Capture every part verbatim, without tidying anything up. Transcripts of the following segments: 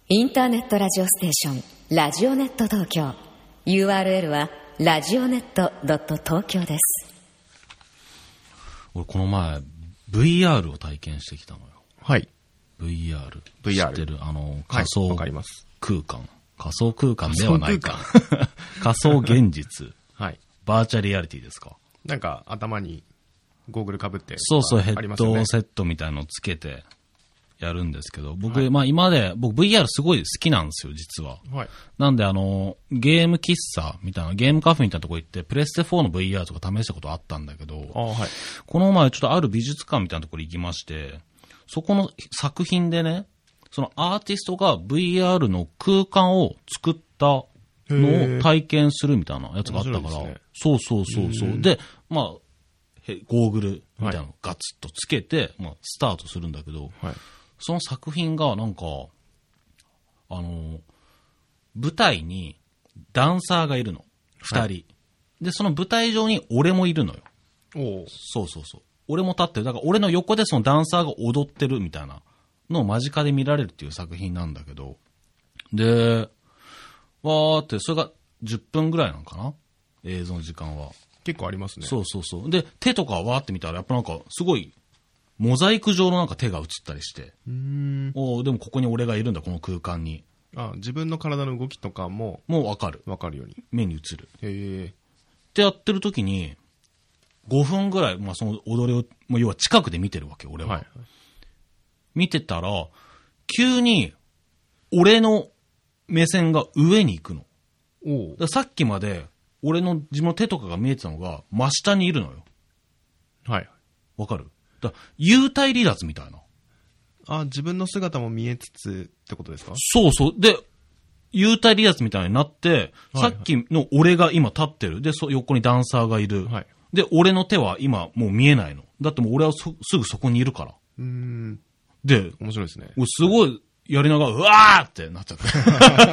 インターネットラジオステーションラジオネット東京 ユーアールエル はラジオネット 東京です。 俺この前 ブイアール を体験してきたのよ。 はい。 ブイアール。 ブイアール。 知ってるあの仮想空間、 はい、 仮想空間ではないか。仮想現実。 はい。 バーチャリアリティですか。 なんか頭にゴーグル被って、 そうそう、ヘッドセットみたいなのつけてやるんですけど、僕、はい、まあ今まで、僕 ブイアール すごい好きなんですよ、実は。はい。なんであの、ゲーム喫茶みたいな、ゲームカフェみたいなとこ行って、プレステフォーの ブイアール とか試したことあったんだけど、あ、はい。この前ちょっとある美術館みたいなところ行きまして、そこの作品でね、そのアーティストが ブイアール の空間を作ったのを体験するみたいなやつがあったから、ね、そうそうそうそう。で、まあ、ゴーグルみたいなのをガツッとつけて、はい、まあ、スタートするんだけど、はい、その作品がなんか、あの、舞台にダンサーがいるの。二人、はい。で、その舞台上に俺もいるのよ。おそうそうそう。俺も立ってる。だから俺の横でそのダンサーが踊ってるみたいなのを間近で見られるっていう作品なんだけど、で、わーって、それがじゅっぷんぐらいなのかな？映像の時間は。 結構ありますね。 そうそうそう。で、手とかわーって見たら、やっぱなんか、すごい、モザイク状のなんか手が映ったりして。うーん。おでもここに俺がいるんだ、この空間に。 あ、自分の体の動きとかも。 もうわかる。 わかるように。 目に映る。 へえ。 ってやってる時に、ごふんぐらい、まあその踊りを、もう要は近くで見てるわけ、俺は。はい。見てたら、急に、俺の目線が上に行くの。おださっきまで、俺の自分の手とかが見えてたのが真下にいるのよ。はい。わかる？だ幽体離脱みたいな。 あ、自分の姿も見えつつってことですか？ そうそう。で、幽体離脱みたいになって、はいはい、さっきの俺が今立ってる。で、そ横にダンサーがいる。はい。で、俺の手は今もう見えないの。だってもう俺はそすぐそこにいるから。うーん。で、 面白いですね。 俺すごいやりながら、うわーってなっちゃって。う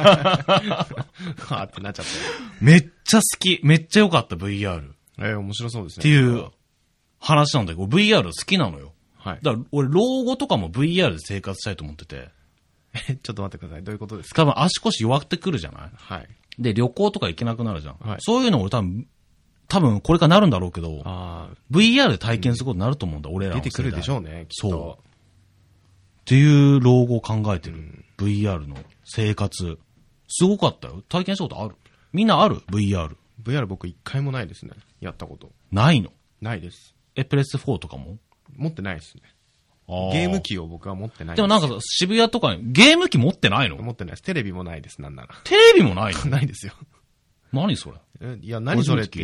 わーってなっちゃって。 めっちゃ好き。めっちゃ良かった、ブイアール。 えー、面白そうですね。 っていう話なんだけど、ブイアール好きなのよ。はい。だから俺、老後とかも ブイアール で生活したいと思ってて。 え、ちょっと待ってください。どういうことですか？ 多分足腰弱ってくるじゃない？はい。で、旅行とか行けなくなるじゃん。はい。そういうの俺多分、多分これからなるんだろうけど、あ ブイアール で体験することになると思うんだ、うん、俺らの世代。 出てくるでしょうね、きっと。そう。 っていう老後を考えてる、うん、ブイアール の生活。すごかったよ。体験したことある？みんなある？ ブイアール。 ブイアール 僕一回もないですね。やったこと。 ないの？ ないです。 え、プレステフォーとかも？ 持ってないですね。ゲーム機を僕は持ってないです。 でもなんかさ、渋谷とかにゲーム機持ってないの？ 持ってないです。テレビもないです、なんなら。 テレビもないの？ ないですよ。 何それ？ え、いや、何それって。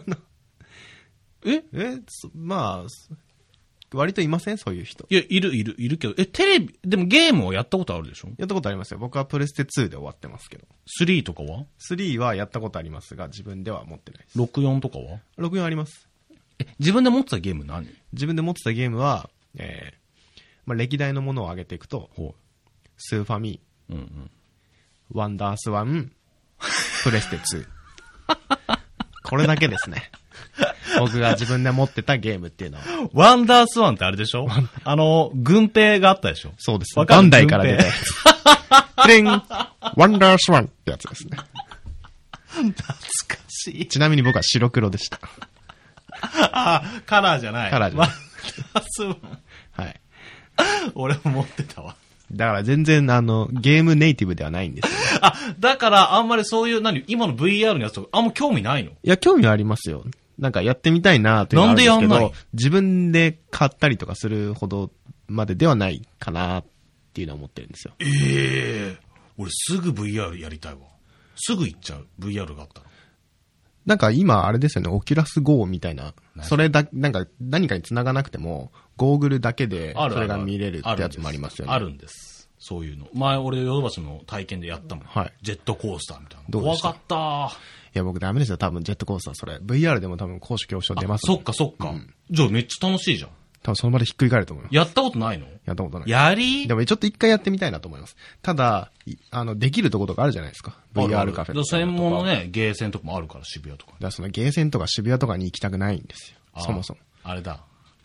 ええ、まあ、割といません？そういう人。 いや、いる、いる、いるけど。え、テレビ、でもゲームをやったことあるでしょ？ やったことありますよ。僕はプレステツーで終わってますけど。 スリーとかは？ スリー はやったことありますが、自分では持ってないです。 ろくじゅうよんとかは？ ろくじゅうよんあります。 え、自分で持ってたゲーム何？ 自分で持ってたゲームは、えー、まあ、歴代のものを上げていくと、スーファミ、うんうん、ワンダースワン、プレステツー。これだけですね。僕が自分で持ってたゲームっていうのは。 ワンダースワンってあれでしょ？あの、軍兵があったでしょ？ そうです。バンダイから出て。プリン、ワンダースワンってやつですね。 懐かしい。 ちなみに僕は白黒でした。 あ、カラーじゃない。 カラーじゃない。ワンダースワン。はい。俺も持ってたわ。 だから全然あの、ゲームネイティブではないんですよ。 あ、だからあんまりそういう何、今の ブイアール のやつとかあんま興味ないの？いや、興味はありますよ。なんかやってみたいなというのはあるんですけど。なんでやんない？自分で買ったりとかするほどまでではないかなっていうのは思ってるんですよ。 ええー。俺すぐ ブイアール やりたいわ。すぐ行っちゃう。ブイアール があったら。 なんか今あれですよね、オキュラス ゴー みたいな。それだ、なんか何かに繋がなくても、ゴーグルだけでそれが見れるってやつもありますよね。 あるんです。そういうの。前俺ヨドバシの体験でやったもん。はい。ジェットコースターみたいな。怖かったー。 いや僕ダメですよ、多分ジェットコースターそれ。ブイアール でも多分高所恐怖症出ます、 ね。そっかそっか、うん。じゃあめっちゃ楽しいじゃん。 多分その場でひっくり返ると思います。 やったことないの？ やったことない。 やりでもちょっと一回やってみたいなと思います。ただ、あの、できるところとかあるじゃないですか。ブイアール カフェとか。 専門のね、ゲーセンとかもあるから、渋谷とか。だからそのゲーセンとか渋谷とかに行きたくないんですよ。そもそも。 あれだ。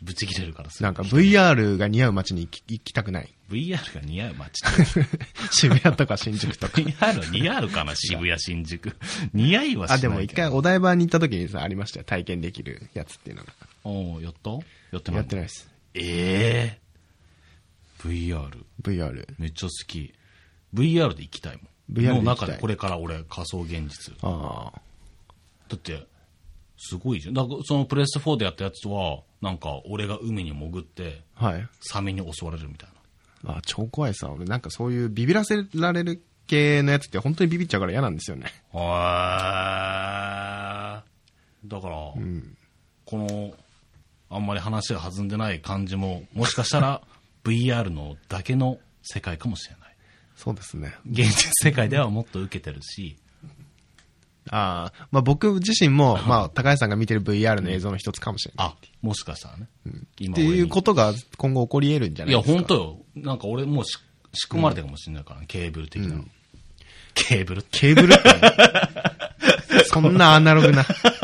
ブチ切れるからなんか ブイアール が似合う街に行き行きたくない。 ブイアール が似合う街って渋谷とか新宿とか。 ブイアール は似合うかな渋谷、新宿。似合いはしないけど。 あ、でも一回お台場に行った時にさ、ありましたよ。体験できるやつっていうのが。 おー、やったやってない。 やってないです。 ええー。ブイアール。 ブイアール。 めっちゃ好き。ブイアール で行きたいもん。 ブイアールの中でこれから俺仮想現実。 ああ。 だって、すごいじゃん。だからそのプレステフォーでやったやつは、なんか俺が海に潜って、 はい。 サメに襲われるみたいな。 あ、超怖いさ。俺なんかそういうビビらせられる系のやつって本当にビビっちゃうから嫌なんですよね。 へー。だから、うん、この、あんまり話が弾んでない感じも、もしかしたら ブイアール のだけの世界かもしれない。 そうですね。 現実世界ではもっと受けてるし。 ああ、まあ僕自身も、まあ高橋さんが見てる ブイアール の映像の一つかもしれない。 あ、もしかしたらね。 うん、今っていうことが今後起こり得るんじゃないですか。 いや、本当よ。なんか俺もうし仕組まれてるかもしれないから、ね、うん、ケーブル的な、うん。ケーブルケーブルってそんなアナログな。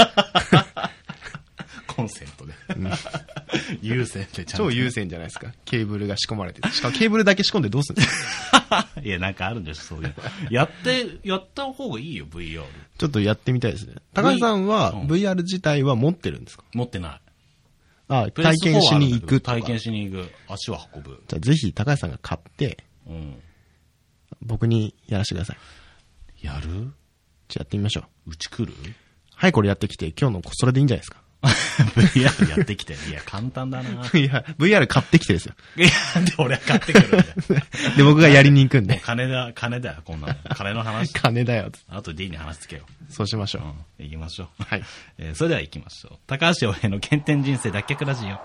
コンセントで。うん、有線でちゃんと。 超有線じゃないですか。ケーブルが仕込まれてる。しかもケーブルだけ仕込んでどうするんですかいや、なんかあるんですそういう。やって、やった方がいいよ、ブイアール。 ちょっとやってみたいですね。高橋さんは ブイアール 自体は持ってるんですか？ 持ってない。 あ、体験しに行くとか。 体験しに行く。足を運ぶ。 じゃあぜひ高橋さんが買って、うん、僕にやらせてください。やる？ じゃあやってみましょう。うち来る？ はい、これやってきて、今日のそれでいいんじゃないですか。 ブイアール やってきて。いや、簡単だな。 いや、ブイアール 買ってきてですよ。 いや、で、俺は買ってくるんだよ。 で、僕がやりに行くんで。 金だ、金だよ、こんなの。金の話。 金だよ。 あと D に話つけよう。そうしましょう。 うん、行きましょう。 はい。 えー、それでは行きましょう。高橋洋平の原点人生脱却ラジオ。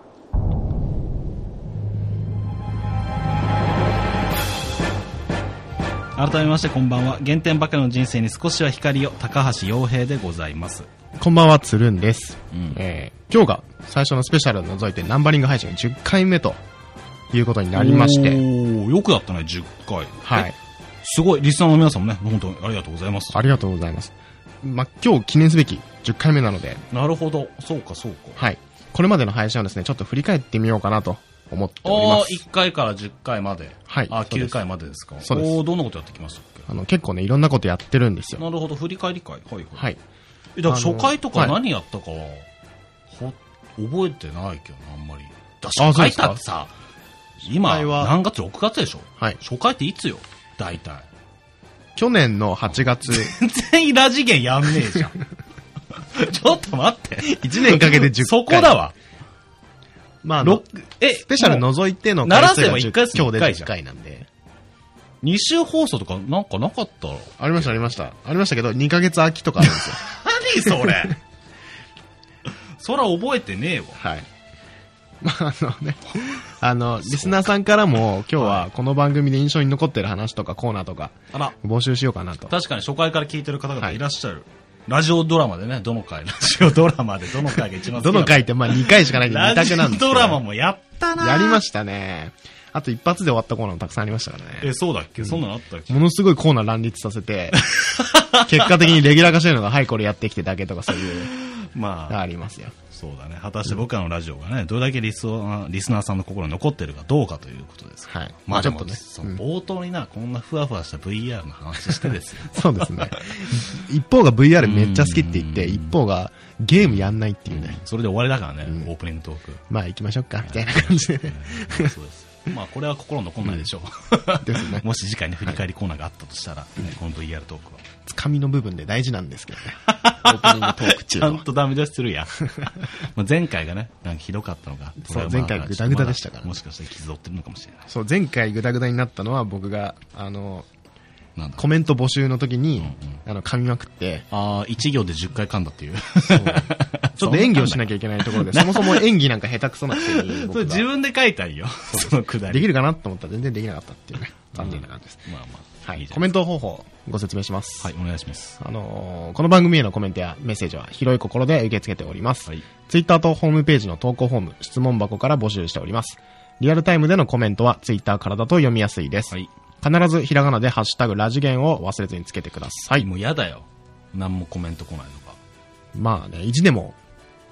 改めましてこんばんは。原点ばかりの人生に少しは光を、高橋洋平でございます。 こんばんは、つるんです、うんえー、今日が最初のスペシャルを除いてナンバリング配信がじゅっかいめということになりまして。おー、よくやったね、じゅっかい。 はい。 すごい、リスナーの皆さんもね、本当にありがとうございます。 ありがとうございます。ま、今日記念すべきじゅっかいめなので。 なるほど、そうかそうか。 はい。これまでの配信をですね、ちょっと振り返ってみようかなと思っております。 あ、いっかいからじゅっかいまで。はい。あ、きゅうかいまでですか。 そうです。 おー、どんなことやってきましたっけ？ あの、結構ね、いろんなことやってるんですよ。 なるほど、振り返り会。はいはい。 はい。 え、だから初回とか何やったかは、はい、ほ覚えてないけどな、あんまり。だ初回だってさ、今、何月？ろくがつでしょ？はい。初回っていつよ？大体。 去年のはちがつ。 全然イラ次元やんねえじゃん。ちょっと待って。 いちねんかけてじゅっかい。 そこだわ。 まあ、あのえ、スペシャル除いての回数がじゅっかい今日でじゅっかいなんで。 に週放送とかなんかなかったろ？ ありましたありました。ありましたけど、にかげつ空きとかあるんですよ。 何それそら覚えてねえわ。 はい。まあ、あのね、あの、リスナーさんからも今日はこの番組で印象に残ってる話とかコーナーとか募集しようかなと。 確かに初回から聞いてる方々いらっしゃる。はい、ラジオドラマでね、どの回、ラジオドラマでどの回が一番好きどの回ってまあにかいしかないんでに択なんですけど。 ラジオドラマもやったな。 やりましたね。あと一発で終わったコーナーもたくさんありましたからね。 え、そうだっけ、うん、そんなのあったっけ？ ものすごいコーナー乱立させて、結果的にレギュラー化してるのが、はい、これやってきてだけとかそういう、まあ、ありますよ。 そうだね。果たして僕らのラジオがね、どれだけリスリスナーさんの心に残ってるかどうかということです。 はい。 まあちょっとね、その冒頭にな、こんなふわふわした ブイアール の話してですよ。 そうですね。一方が ブイアール めっちゃ好きって言って、一方がゲームやんないっていうね。 それで終わりだからね、うん、オープニングトーク。 まあ行きましょうか、みたいな感じでね。 そうです。まあこれは心残んないでしょう。うん、ですね。もし次回ね、振り返りコーナーがあったとしたら、ね、この ブイアール トークは。 つかみの部分で大事なんですけどね。オープニングトーク中ちゃんとダメ出しするやん。前回がね、なんかひどかったのが。 そう、前回グダグダでしたから、ね。 もしかして傷負ってるのかもしれない。 そう、前回グダグダになったのは僕が、あの、コメント募集の時に、うんうん、あの、噛みまくって。 ああ、一行でじゅっかい噛んだっていう。 そう。ちょっと演技をしなきゃいけないところで、そもそも演技なんか下手くそなくせに。 それ自分で書いたんよ。そのくだり。 できるかなと思ったら全然できなかったっていうね。残念な感じです。まあまあ。はい。コメント方法ご説明します。 はい、お願いします。 あのー、この番組へのコメントやメッセージは広い心で受け付けております。はい。ツイッターとホームページの投稿フォーム、質問箱から募集しております。リアルタイムでのコメントはツイッターからだと読みやすいです。はい。必ずひらがなでハッシュタグラジゲンを忘れずにつけてください。 もうやだよ。何もコメント来ないのか。 まあね、意地でも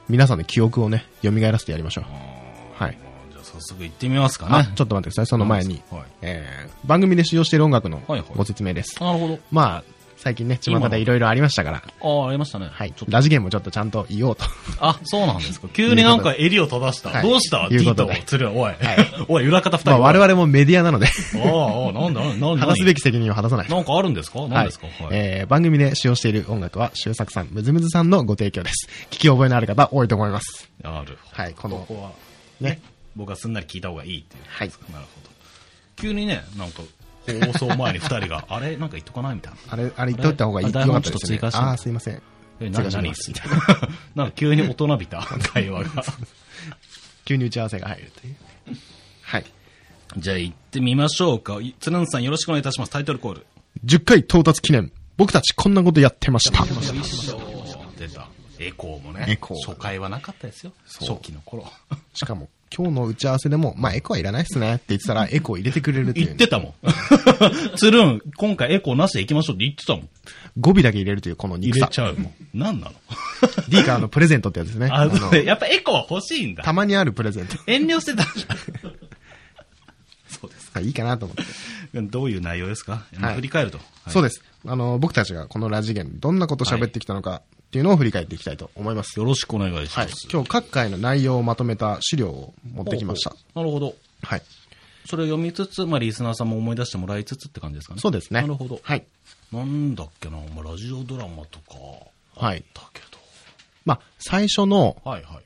皆さんの記憶をね、蘇らせてやりましょう。はい。 じゃあ早速行ってみますかね。 あ、ちょっと待ってください。その前に、はい、えー、番組で使用している音楽のご説明です。 はいはい、なるほど。 まあ、最近ね、巷でいろいろありましたから。 ああ、ありましたね。 はい。ラジゲームもちょっとちゃんと言おうと。 あ、そうなんですか。急になんか襟を正した。はい、どうしたいうことで。 つる、おい。はい、おい、裏方二人。 まあ、我々もメディアなので。 ああ、ああ、なんだ、なんだ。 話すべき責任を果たさない。 なんかあるんですか何ですか、はい、 えー、番組で使用している音楽は、周作さん、むずむずさんのご提供です。聞き覚えのある方多いと思います。 ある。 はい、この、 ここは、ね。僕はすんなり聞いた方がいいっていう。 はい。 なるほど。急にね、なんか、放送前に二人が、あれなんか言っとかないみたいな。 あれ、あれ言っといた方がいいってよかったですね。ああ、すいません。 え、何何みたいな。なんか急に大人びた会話が。 急に打ち合わせが入るという。はい。 じゃあ行ってみましょうか。つるんさんよろしくお願いいたします。タイトルコール。 じゅっかい到達記念。僕たちこんなことやってました。 出た。エコーもね。エコー。初回はなかったですよ。初期の頃。 しかも、今日の打ち合わせでも、まあ、エコーはいらないっすねって言ってたら、エコー入れてくれるっていう、 ね。言ってたもん。つるん、今回エコーなしで行きましょうって言ってたもん。 語尾だけ入れるというこの憎さ。 入れちゃうもん。何なの ?D からのプレゼントってやつですね。 あ、あやっぱエコーは欲しいんだ。 たまにあるプレゼント。 遠慮してたじゃん。そうですか。 いいかなと思って。 どういう内容ですか、はい、振り返ると、はい。 そうです。あの、僕たちがこのラジゲーム、どんなこと喋ってきたのかっていうのを振り返っていきたいと思います。 よろしくお願いします。はい。 今日各回の内容をまとめた資料を持ってきました。 なるほど。 はい。 それを読みつつ、まあ、リスナーさんも思い出してもらいつつって感じですかね。 そうですね。 なるほど。 はい。 なんだっけな、まあ、ラジオドラマとか、 はい。 だけど。 まあ、最初の、 はいはい。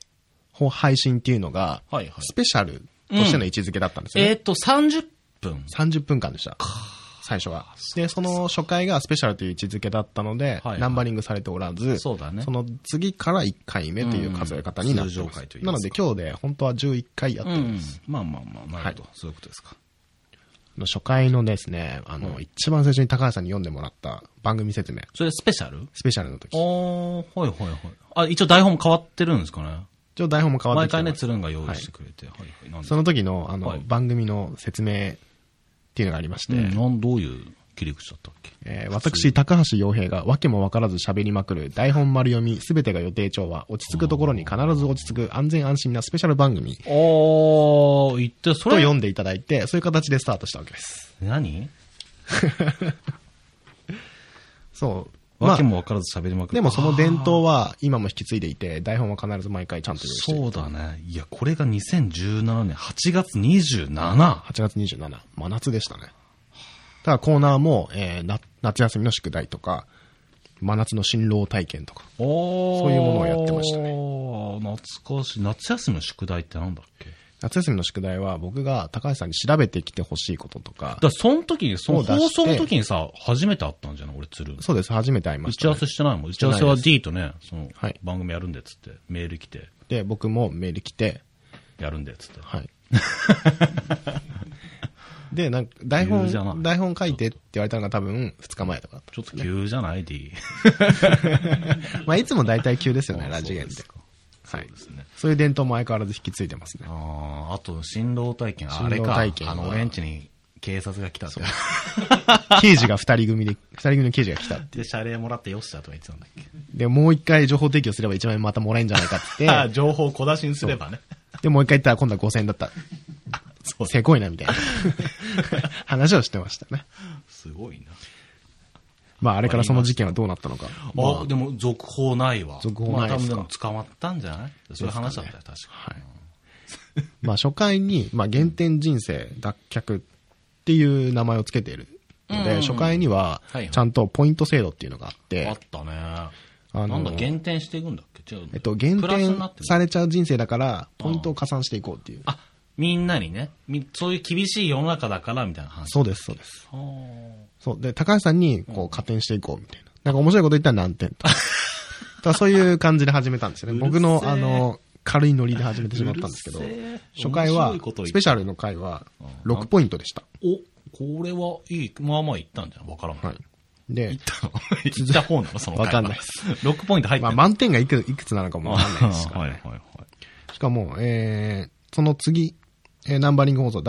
配信っていうのが、はいはい。スペシャルとしての位置づけだったんですよね。 うん、えー、っと、さんじゅっぷん。 さんじゅっぷんかんでした。最初は。で、その初回がスペシャルという位置づけだったので、はいはい、ナンバリングされておらず、 そうだね。 その次からいっかいめという数え方になっています。うん、なので今日で本当はじゅういっかいやってます。 うん、まあまあまあ、なるほど、はい。そういうことですか。 初回のですね、あの、うん、一番最初に高橋さんに読んでもらった番組説明。 それスペシャルスペシャルの時。 おー、はいはいはい。あ、一応台本変わってるんですかね。 一応台本も変わってきてます。 毎回ね、つるんが用意してくれて。はい、はいはい、 その時の、あの、はい、番組の説明っていうのがありまして。 うん、なんどういう切り口だったっけ、 えー、私、高橋洋平がわけもわからず喋りまくる台本丸読みすべてが予定調和、落ち着くところに必ず落ち着く安全安心なスペシャル番組。 おー、言ってそれと読んでいただいて、そういう形でスタートしたわけです。 何そう。 わけもわからず喋りまくる。 でもその伝統は今も引き継いでいて、台本は必ず毎回ちゃんと用意している。 そうだね。いや、これがにせんじゅうななねんはちがつにじゅうしち。はちがつにじゅうしち。真夏でしたね。ただコーナーも、えー、夏休みの宿題とか、真夏の新郎体験とか、そういうものをやってましたね。 懐かしい。夏休みの宿題ってなんだっけ？ 夏休みの宿題は僕が高橋さんに調べてきてほしいこととか。だからその時に、その放送の時にさ、初めて会ったんじゃない俺鶴。 そうです、初めて会いました、ね。 打ち合わせしてないもん。打ち合わせは D とね、その、はい、番組やるんでっつって、メール来て。 で、僕もメール来て。 やるんでっつって。 はい。で、なんか、台本、台本書いてって言われたのが多分ふつかまえとかだった、 ね。ちょっと急じゃない ?D。 まあ、いつも大体急ですよね、ラジゲンって。はい。そうですね。そういう伝統も相変わらず引き継いでますね。 ああ、あと、新郎体験。あれか。あの、俺んちに警察が来たって。 刑事が二人組で、二人組の刑事が来たって。 で、謝礼もらってよっしゃとか言ってたんだっけ。 で、もう一回情報提供すればいちまんえんまたもらえんじゃないかって。 ああ、情報を小出しにすればね。 で、もう一回言ったら今度はごせんえんだった。そう。せこいな、みたいな。話をしてましたね。 すごいな。 まあ、あれからその事件はどうなったのか。 あ、あでも、続報ないわ。 続報ないですか。 まあ、多分でも捕まったんじゃないそういう話だったよ、確かに。 はい。まあ、初回に、まあ、原点人生脱却っていう名前をつけているので、初回には、ちゃんとポイント制度っていうのがあって。 あったね。あの、なんだ、減点していくんだっけ違う。 えっと、減点されちゃう人生だから、ポイントを加算していこうっていう。 あ、みんなにね、そういう厳しい世の中だから、みたいな話。 そうです、そうです。そう。で、高橋さんに、こう、加点していこう、みたいな。なんか面白いこと言ったら何点と。だそういう感じで始めたんですよね。僕の、あの、軽いノリで始めてしまったんですけど、初回は、スペシャルの回は、ろくポイントでした。 お、これはいい。まあまあ言ったんじゃん。わからん。はい。 で、 言ったの言った方なのその回は。 わかんないです。 ろくポイント入ってる。 まあ満点がいく、いくつなのかもわかんないですから、ね。はいはいはい。しかも、えー、その次、えー、ナンバリング放送だいいっ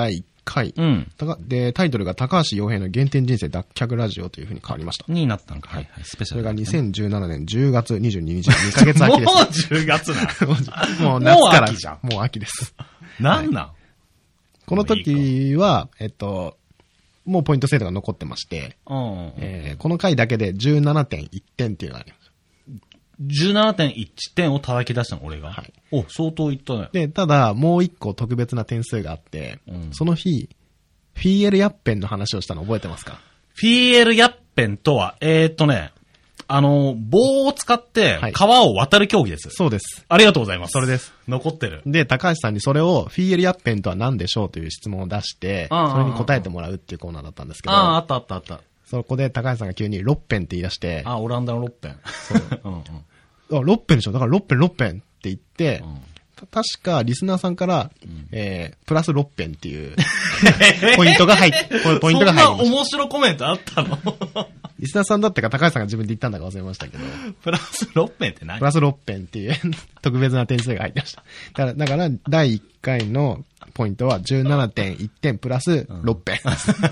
回。 うん。 で、タイトルが高橋洋平の原点人生脱却ラジオという風に変わりました。 になったのか。はい、はい、スペシャル、 ね。それがにせんじゅうななねんじゅうがつにじゅうににち、にかげつ秋です。 もうじゅうがつな。 もう夏から。 もう秋じゃん。 もう秋です。 なんなん、はい、 この時は、えっと、もうポイント制度が残ってまして、 うん、 えー、この回だけで じゅうななてんいってんっていうのがあります。 じゅうななてんいってんを叩き出したの、俺が。 はい。 お、相当いったね。 で、ただ、もう一個特別な点数があって、うん、その日、フィーエルヤッペンの話をしたの覚えてますか？ フィーエルヤッペンとは、えーっとね、あの、棒を使って川を渡る競技です。 はい、そうです。 ありがとうございます。 それです。 残ってる。 で、高橋さんにそれを、フィーエルヤッペンとは何でしょうという質問を出して、それに答えてもらうっていうコーナーだったんですけど。 ああ、あったあったあった。 そこで高橋さんが急にロッペンって言い出して。 あ、オランダのロッペン。そう。うんうんあ、ロッペンでしょだからロッペンロッペンって言って、うん、確かリスナーさんから、うん、えー、プラスロッペンっていうポイントが入って、ポイントが入りました。 そんな面白コメントあったの？ リスナーさんだってか高橋さんが自分で言ったんだか忘れましたけど。 プラスロッペンって何？ プラスロッペンっていう特別な点数が入ってました。だから、だからだいいっかいのポイントは じゅうななてんいってんプラスロッペン。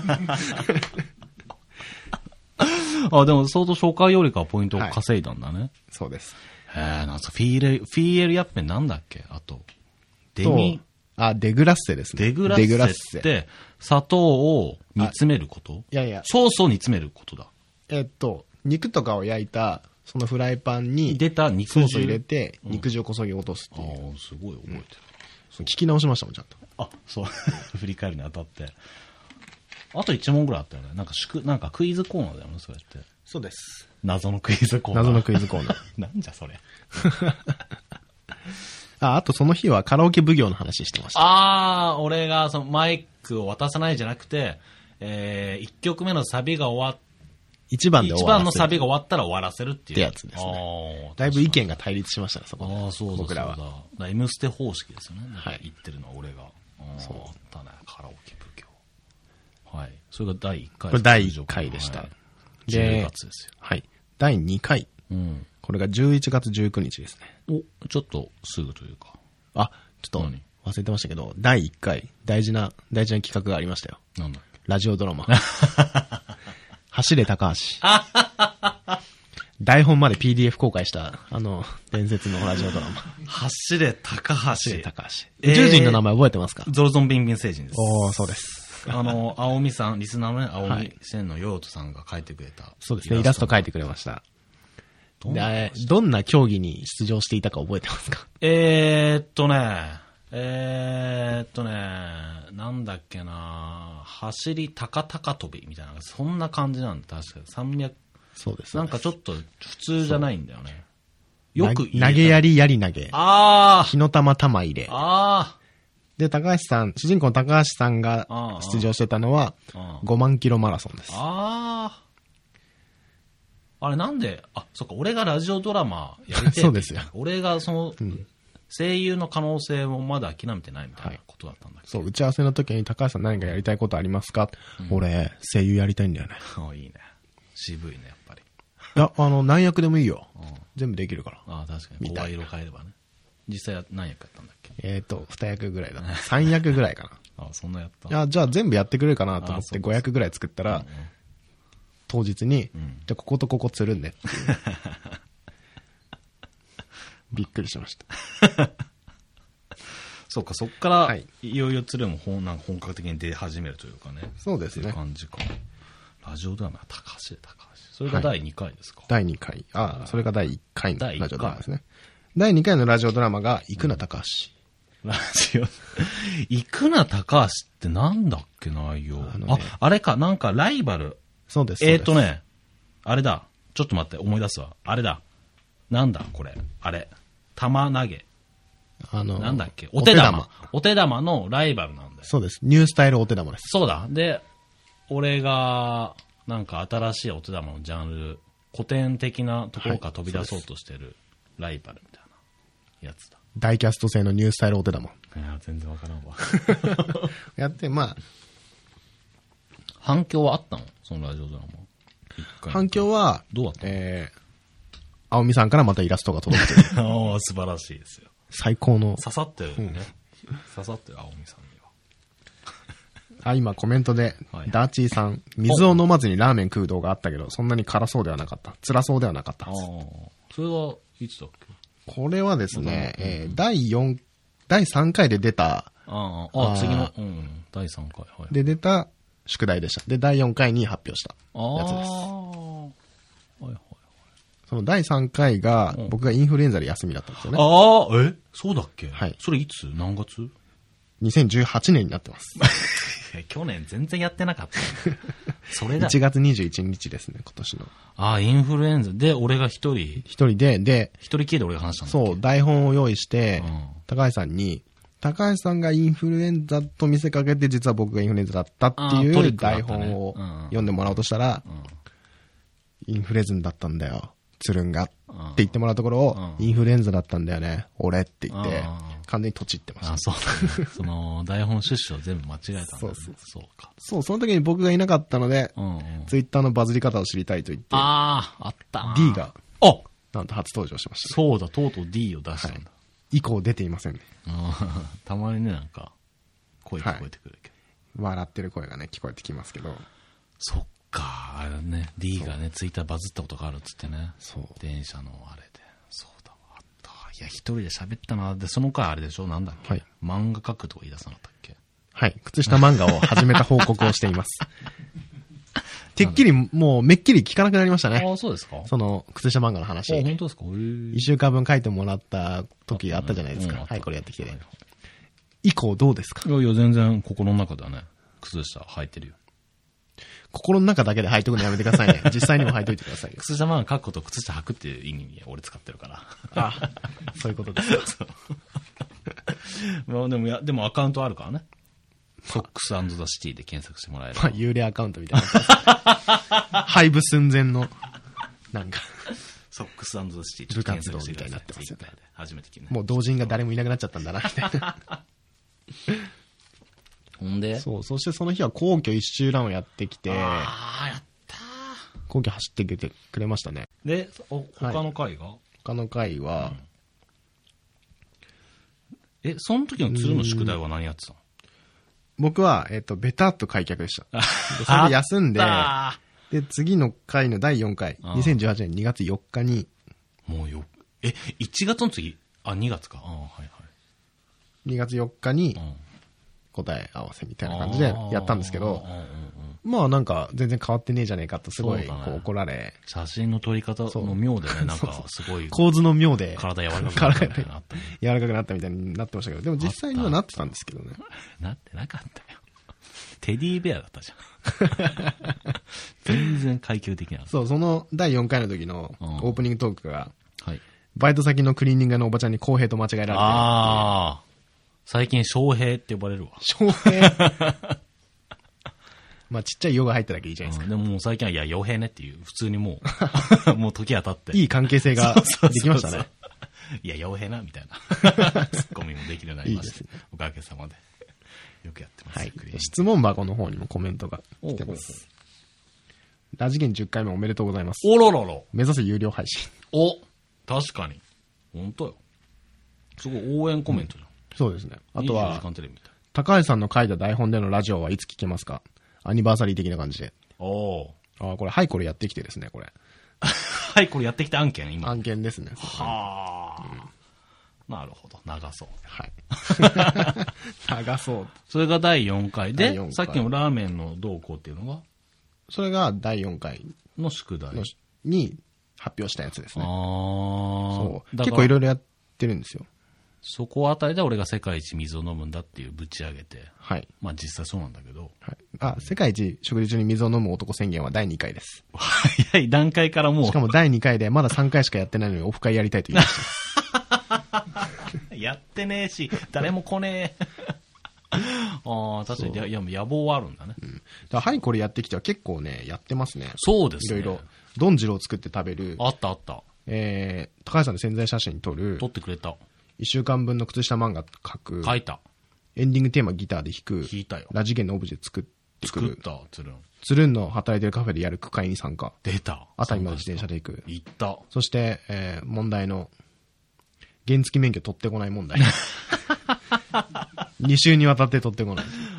うん、あ、でも相当紹介よりかはポイントを稼いだんだね。はい、 そうです。 へえ、なんかフィーレ、フィーエルヤッペンなんだっけあと。デミ。 あ、デグラッセですね。 デグラッセ。デグラッセって、砂糖を煮詰めること？ いやいや。 ソースを煮詰めることだ。 えっと、肉とかを焼いた、そのフライパンに、 出た肉汁。ソースを入れて、肉汁をこそぎ落とすっていう。 うん、ああ、すごい覚えてる、 うん。聞き直しましたもん、ちゃんと。 あ、そう。振り返るにあたって。あといち問ぐらいあったよね。なんか宿、なんかクイズコーナーだよね、それって。 そうです。 謎のクイズコーナー。 謎のクイズコーナー。 なんじゃそれ。 あ、あとその日はカラオケ奉行の話してました。 ああ、俺がそのマイクを渡さないじゃなくて、えー、いっきょくめのサビが終わっ一番で終わらせる。 一番のサビが終わったら終わらせるっていう。 ってやつですね。だいぶ意見が対立しましたね、そこで。 ああ、そうだ、僕らは。だ M ステ方式ですよね。はい。言ってるのは俺が。 そう。 あったね、カラオケ奉行。はい。それがだいいっかい。 これだいいっかいでした。はい、 じゅうがつですよ。 はい。だいにかい。 うん。 これがじゅういちがつじゅうくにちですね。 お、ちょっとすぐというか。 あ、ちょっと忘れてましたけど、だいいっかい、大事な、大事な企画がありましたよ。 なんだラジオドラマ。走れ高橋。台本まで ピーディーエフ 公開した、あの、伝説のラジオドラマ。 走れ高橋。 走れ高橋。宇宙人の名前覚えてますか？ ゾロゾンビンビン星人です。 おー、そうです。 あの、青みさん、リスナーのね、青み線のヨートさんが書いてくれた。 そうですね、イラスト書いてくれました。どんな、どんな競技に出場していたか覚えてますか？ えーっとね、えーっとね、なんだっけな、走り高々跳びみたいな、そんな感じなんだ、確かに。さんびゃく。 そうです。 なんかちょっと普通じゃないんだよね。よく投げやりやり投げ。 ああ。 火の玉玉入れ。 ああ。 で、高橋さん、主人公の高橋さんが出場してたのは、ごまんキロマラソンです。 ああ。あれなんで、あ、そっか、俺がラジオドラマやりたい。 そうですよ。 俺がその、うん、声優の可能性をまだ諦めてないみたいなことだったんだけど。 はい、そう、打ち合わせの時に高橋さん何かやりたいことありますか？うん、俺、声優やりたいんだよね。 ああ、いいね。渋いね、やっぱり。 いや、あの、何役でもいいよ。うん、全部できるから。 ああ、確かに。声色変えればね。実際何役やったんだっけ？ えっと、に役ぐらいだな。さん役ぐらいかな。あ、そんなやった。 いや、じゃあ全部やってくれるかなと思ってご役ぐらい作ったら、うんうん、当日に、うん、じゃあこことここ釣るんでっていう。びっくりしました。 そうか、そっから、はい、いよいよ釣るも本なんか本格的に出始めるというかね。 そうですね。 っていう感じか。ラジオドラマ、高橋で高橋。それがだいにかいですか？ だいにかい。ああ、それがだいいっかいのラジオドラマですね。だいにかいのラジオドラマが、生名高橋。 ラジオ、生名高橋ってなんだっけ内容。あ、ね、あ、あれか、なんかライバル。 そうです。 えーとね、あれだ。ちょっと待って、思い出すわ。あれだ。なんだ、これ。あれ。玉投げ。 あの、 なんだっけ。お手玉。お手玉のライバルなんだよ。 そうです。ニュースタイルお手玉です。 そうだ。で、俺が、なんか新しいお手玉のジャンル、古典的なところから飛び出そうとしてるライバルみたいなやつだ。 大キャスト製のニュースタイルお手玉。 いや、全然わからんわ。 やって、まあ。 反響はあったの？そのラジオドラマ。 反響は、 どうだったの？ えー、青みさんからまたイラストが届いてる。 ああ、素晴らしいですよ。 最高の。 刺さってるね。うん、刺さってる、青みさんにあ、今コメントで、はい、ダーチーさん、水を飲まずにラーメン食う動画あったけど、そんなに辛そうではなかった。辛そうではなかったはず。あそれはいつだっけ？ これはですね、うん、えー、だいよん、だいさんかいで出た、 ああ、あ次の、うん、だいさんかい、はい。 で出た宿題でした。で、だいよんかいに発表したやつです。あはいはいはい。そのだいさんかいが、僕がインフルエンザで休みだったんですよね。 ああ、えそうだっけ？ はい。 それいつ？何月？ にせんじゅうはちねんになってます。 去年全然やってなかった。それだ。 いちがつにじゅういちにちですね、今年の。 ああ、インフルエンザで、俺が一人。 一人で、で、 一人きりで俺が話したんだっけ？ そう、台本を用意して、うん、高橋さんに、高橋さんがインフルエンザと見せかけて、実は僕がインフルエンザだったっていう台本を読んでもらおうとしたら、うんうん、インフルエンザだったんだよ。つるんがって言ってもらうところを、うん、インフルエンザだったんだよね、俺って言って、完全にとちってました。 あ、そうだね。その、台本趣旨を全部間違えたんだ、ね。 そうそう。 そうか。 そう、その時に僕がいなかったので、うんうん、ツイッターのバズり方を知りたいと言って、 ああ、あったな。 D が、あなんと初登場しました、 ね。そうだ、とうとう D を出したんだ。はい、 以降出ていませんね。 たまにね、なんか、声聞こえてくるけど、はい。笑ってる声がね、聞こえてきますけど。 そっか。か、あれね、D がね、ツイッターバズったことがあるっつってね。 そう。 電車のあれで。そうだわ、あった。いや、一人で喋ったな。で、その回あれでしょなんだっけ、はい、漫画描くとか言い出さなかったっけ？ はい。靴下漫画を始めた報告をしています。てっきり、もう、めっきり聞かなくなりましたね。 ああ、そうですか？ その、靴下漫画の話。 あ、本当ですか？ 一週間分書いてもらった時があったじゃないですか。うん、はい、これやってきてね。はい、以降どうですか？ いやいや、全然心の中ではね、靴下履いてるよ。 心の中だけで履いとくのやめてくださいね。実際にも履いといてくださいよ。 靴下漫画書くことを靴下履くっていう意味に俺使ってるから。 あ、そういうことですか。 まあでもや、でもアカウントあるからね。ソックス&ザ・シティで検索してもらえる。 まあ、幽霊アカウントみたいな。廃部寸前の、なんか。 ソックス&ザ・シティ。 部活動みたいになってますよね。 初めて聞いた。 もう同人が誰もいなくなっちゃったんだな、みたいな。 ほんでそう、そしてその日は皇居一周ランをやってきて、 ああ、やったー。 皇居走ってきてくれましたね。 で、お他の回が、はい、 他の回は、 うん、え、その時の鶴の宿題は何やってたの？ 僕は、えっと、ベタっと開脚でした。でそれで休んで、で、次の回のだいよんかい、にせんじゅうはちねんにがつよっかに、 もうよ、え、いちがつの次あ、にがつか。あ、はいはい。 にがつよっかに、うん答え合わせみたいな感じでやったんですけど、まあなんか全然変わってねえじゃねえかとすごいこう怒られ。 写真の撮り方の妙でね、なんかすごい。 構図の妙で。 体柔らかくなったみたいな。 柔らかくなったみたいになってましたけど、でも実際にはなってたんですけどね。 なってなかったよ。テディベアだったじゃん。全然階級的な。 そう、そのだいよんかいの時のオープニングトークが、バイト先のクリーニングのおばちゃんに公平と間違えられてる。 ああ。最近、翔平って呼ばれるわ。 翔平まあ、ちっちゃい「よ」が入っただけいいじゃないですか。 うん、でももう最近は、いや、傭兵ねっていう、普通にもう、もう時が経って。 いい関係性ができましたね。そうそうそういや、傭兵な、みたいな。ツッコミもできるようになりました。いいですね、おかげさまで。よくやってます。はい。 質問箱の方にもコメントが来てます。ラジゲンじゅっかいめおめでとうございます。 おろろろ。 目指せ有料配信。 お確かに。本当よ。すごい応援コメントじゃん。うんそうですね。あとは、高橋さんの書いた台本でのラジオはいつ聞けますか？アニバーサリー的な感じで。 おああ、これ、はい、これやってきてですね、これ。 はい、これやってきた案件、今。 案件ですね。 はあ、うん。なるほど、長そう。 はい。長そう。 それがだいよんかいで、さっきのラーメンのどうこうっていうのがそれがだいよんかいの宿題に発表したやつですね。 ああ。 そう。結構いろいろやってるんですよ。 そこあたりで俺が世界一水を飲むんだっていうぶち上げて。 はい。 まあ実際そうなんだけど。 はい。あ、世界一食事中に水を飲む男宣言はだいにかいです。 早い段階からもう。 しかもだいにかいでまださんかいしかやってないのにオフ会やりたいと言いました。 やってねえし、誰も来ねえ。ああ、確かに、いや、野望はあるんだね。 うん。だからはい、これやってきては結構ね、やってますね。 そうですね。 いろいろ。丼汁を作って食べる。 あったあった。 えー、高橋さんの潜在写真撮る。 撮ってくれた。 一週間分の靴下漫画書く。 書いた。 エンディングテーマギターで弾く。 弾いたよ。 ラジゲンのオブジェ作ってくる。 作った、つるん。 つるんの働いてるカフェでやる区会に参加。 出た。 熱海まで自転車で行く。 行った。 そして、えー、問題の、原付免許取ってこない問題。に週にわたって取ってこない。 あ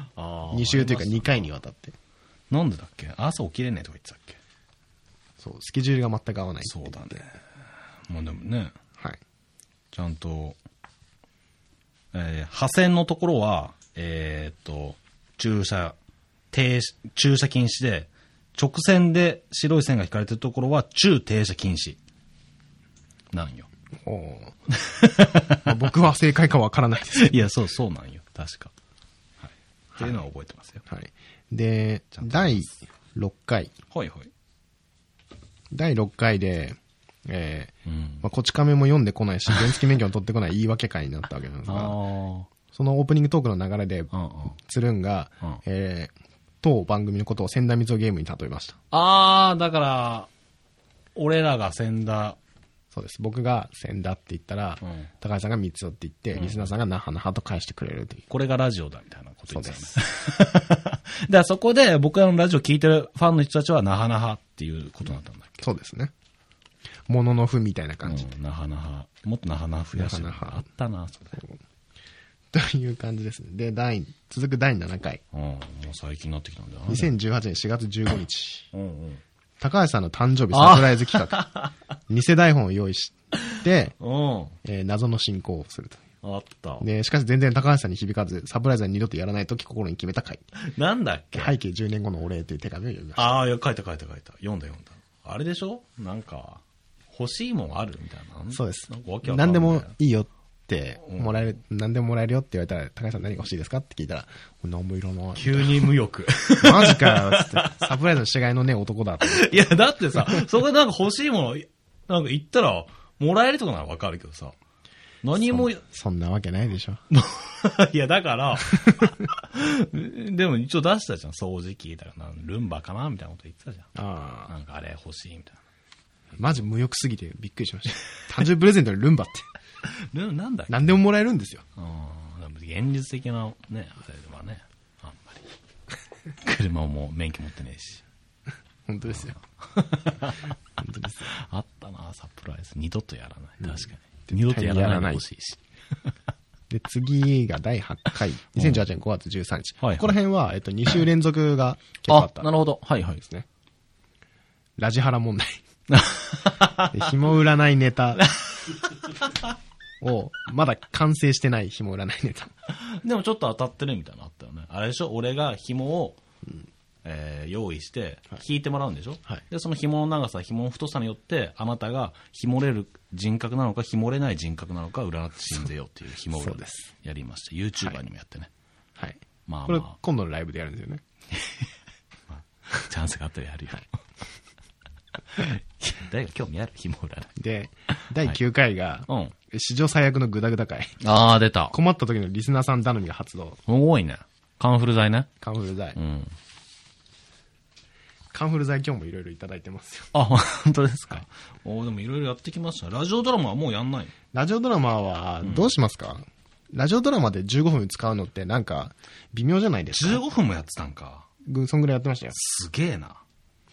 に週というかにかいにわたって。 なんでだっけ？朝起きれねえとか言ってたっけ？ そう、スケジュールが全く合わない。 そうだね。まあでもね。 はい。 ちゃんと、えー、破線のところは、えー、っと、駐車、停、駐車禁止で、直線で白い線が引かれてるところは中停車禁止。なんよ。おまあ僕は正解かわからないです。 いや、そう、そうなんよ。確か。はい。っていうのは覚えてますよ。 はい。で、だいろっかい。 はいはい。 だいろっかいで、えー、うん、まあ、こち亀も読んでこないし、原付免許も取ってこない言い訳会になったわけなんですが、そのオープニングトークの流れで、つるんが、うん、えー、当番組のことを千田光雄ゲームに例えました。 あー、だから、俺らが千田。 そうです。僕が千田って言ったら、うん、高橋さんが光雄って言って、うん、リスナーさんがなはなはと返してくれるという。 これがラジオだみたいなこと言ってたね。そうです。だからそこで僕らのラジオ聞いてるファンの人たちはなはなはっていうことだったんだっけ？ そうですね。もののふみたいな感じ。 うん、なはなは。もっとなはなは増やしてる。あったな、それ。 という感じですね。で、第、続くだいななかい。 うん、もう最近になってきたんだよな。 にせんじゅうはちねんしがつじゅうごにち。うんうん、高橋さんの誕生日サプライズ企画。偽台本を用意して、えー、謎の進行をすると。 あった。 で、しかし全然高橋さんに響かず、サプライズは二度とやらないとき心に決めた回。 なんだっけ？ 背景じゅうねんごのお礼という手紙を読みました。 ああ、書いた書いた書いた。読んだ読んだ。あれでしょ？なんか、欲しいもんあるみたいな。 そうです。何でもいいよってもらえる、うん、何でももらえるよって言われたら、高橋さん何が欲しいですかって聞いたら、何もいらない。 急に無欲。 マジかよつって。サプライズのしがいのね男だって。 いや、だってさ、そこでなんか欲しいもの、なんか言ったら、もらえるとかならわかるけどさ。何もそ、そんなわけないでしょ。 いや、だから、でも一応出したじゃん、掃除機。だからルンバかなみたいなこと言ってたじゃん。ああ。なんかあれ欲しいみたいな。 マジ無欲すぎてびっくりしました。誕生日プレゼントでルンバって。 ルン、なんだっけ？ 何でももらえるんですよ。 ああ。現実的なね、あれではね、あんまり。車ももう免許持ってねえし。 本当ですよ。 本当ですよ。あったな、サプライズ。二度とやらない。確かに。二度とやらないでほしいし。 で、次がだいはちかい。にせんじゅうはちねんごがつじゅうさんにち。はいはい、ここら辺は、えっと、に週連続が結構あった。 あ、なるほど。はいはい。ですね。 ラジハラ問題。紐占いネタを、まだ完成してない紐占いネタ。 でもちょっと当たってるみたいなのあったよね。あれでしょ？俺が紐を、うんえー、用意して引いてもらうんでしょ、はい、でその紐の長さ紐の太さによってあなたが紐れる人格なのか紐れない人格なのか占って死んでよっていう紐をやりました。 YouTuber にもやってね、 はい、はい、まあ、まあ、これ今度のライブでやるんですよね、 まあ、チャンスがあったらやるよ、はい、誰が興味ある紐占いでだいきゅうかいが、はいうん、史上最悪のグダグダ会。 ああ出た。 困った時のリスナーさん頼みが発動。 すごいね。カンフル剤ね。 カンフル剤、うんカンフル剤今日もいろいろいただいてますよ。 あ、本当ですか。はい、おでもいろいろやってきました。ラジオドラマはもうやんない？ ラジオドラマはどうしますか、うん、ラジオドラマでじゅうごふん使うのってなんか微妙じゃないですか。 じゅうごふんもやってたんか。 そんぐらいやってましたよ。 すげえな。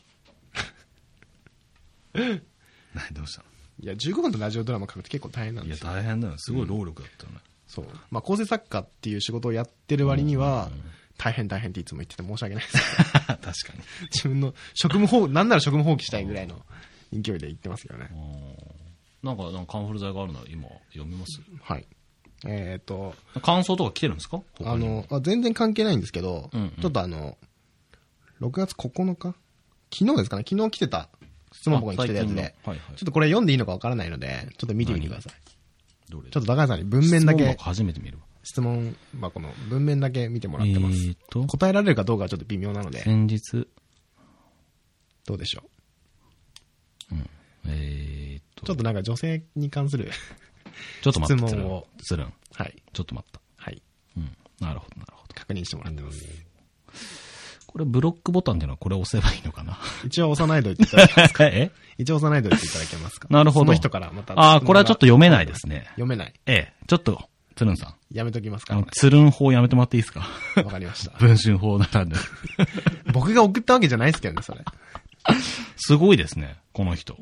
何どうしたの？ いや、じゅうごふんとラジオドラマ書くって結構大変なんですよ。 いや、大変だよ。すごい労力だったよね。うん、 そう。まあ、構成作家っていう仕事をやってる割には、うんうんうん大変大変っていつも言ってて申し訳ないです。 確かに。 自分の職務放、なんなら職務放棄したいぐらいの勢いで言ってますけどね。 なんか、なんかカンフル剤があるなら今読みます？ はい。えっ、ー、と。 感想とか来てるんですか？ あのあ、全然関係ないんですけど、うんうん、ちょっとあの、ろくがつここのか昨日ですかね昨日来てた質問箱に来てたやつで、はいはい、ちょっとこれ読んでいいのかわからないので、ちょっと見てみてください。どれ？ちょっと高橋さんに文面だけ。 質問箱初めて見るわ。 質問箱の文面だけ見てもらってます。えー、と答えられるかどうかはちょっと微妙なので。 先日。 どうでしょう。うん。えー、と。 ちょっとなんか女性に関するちょっと待って。 質問を。 するん。 はい。 ちょっと待った。 はい。 うん。なるほど、なるほど。 確認してもらってます。 これブロックボタンっていうのはこれ押せばいいのかな？ 一応押さないと言っていただけますか？ え一応押さないと言っていただけますか？ なるほど。 その人からまた。 ああ、これはちょっと読めないですね。 読めない。 ええ。ちょっと。つるんさん。 やめときますか？ あの、つるん法やめてもらっていいですか？ わかりました。 文春法ならぬ。 僕が送ったわけじゃないですけどね、それ。 すごいですね、この人。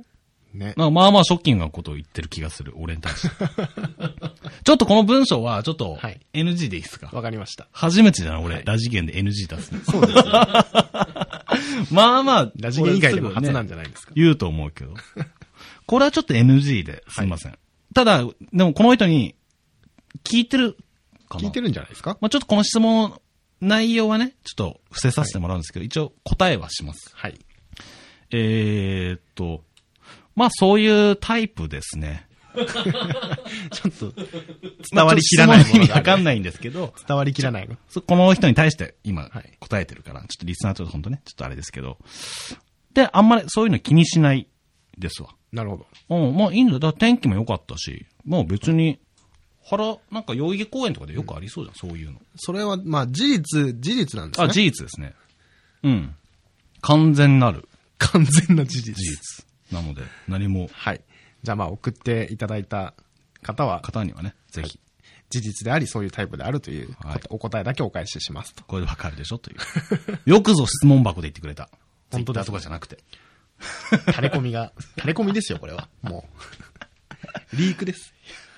ね。 まあまあまあショッキングなことを言ってる気がする、俺に対して。ちょっとこの文章は、ちょっと、エヌジー でいいですか？ わかりました。 初めてじゃない俺、はい、ラジゲンで エヌジー 出すの。 そうですね。 まあまあ、 ラジゲン以外でも初なんじゃないですか。 言うと思うけど。これはちょっと エヌジー ですいません。はい、ただ、でもこの人に、聞いてるかな？ 聞いてるんじゃないですか？ まあちょっとこの質問、内容はね、ちょっと伏せさせてもらうんですけど、はい、一応答えはします。 はい。 えーっと、まあそういうタイプですね。 ちょっと、伝わりきらないものが、ね。 意味わかんないんですけど。 伝わりきらないの。 この人に対して今答えてるから、はい、ちょっとリスナーと本当ね、ちょっとあれですけど。で、あんまりそういうの気にしないですわ。 なるほど。 うん、まあいいんだよ。だから天気も良かったし、もう別に、原、なんか代々木公園とかでよくありそうじゃん、うん、そういうの。 それは、まあ事実、事実なんですね。 あ、事実ですね。うん。完全なる。 完全な事実。 事実。なので、何も。 はい。じゃあまあ送っていただいた方は。 方にはね、ぜひ。はい、 事実であり、そういうタイプであるという、はい、お答えだけお返ししますと。 これでわかるでしょという。よくぞ質問箱で言ってくれた。 本当だとかじゃなくて。 垂れ込みが、垂れ込みですよ、これは。もう。リークです。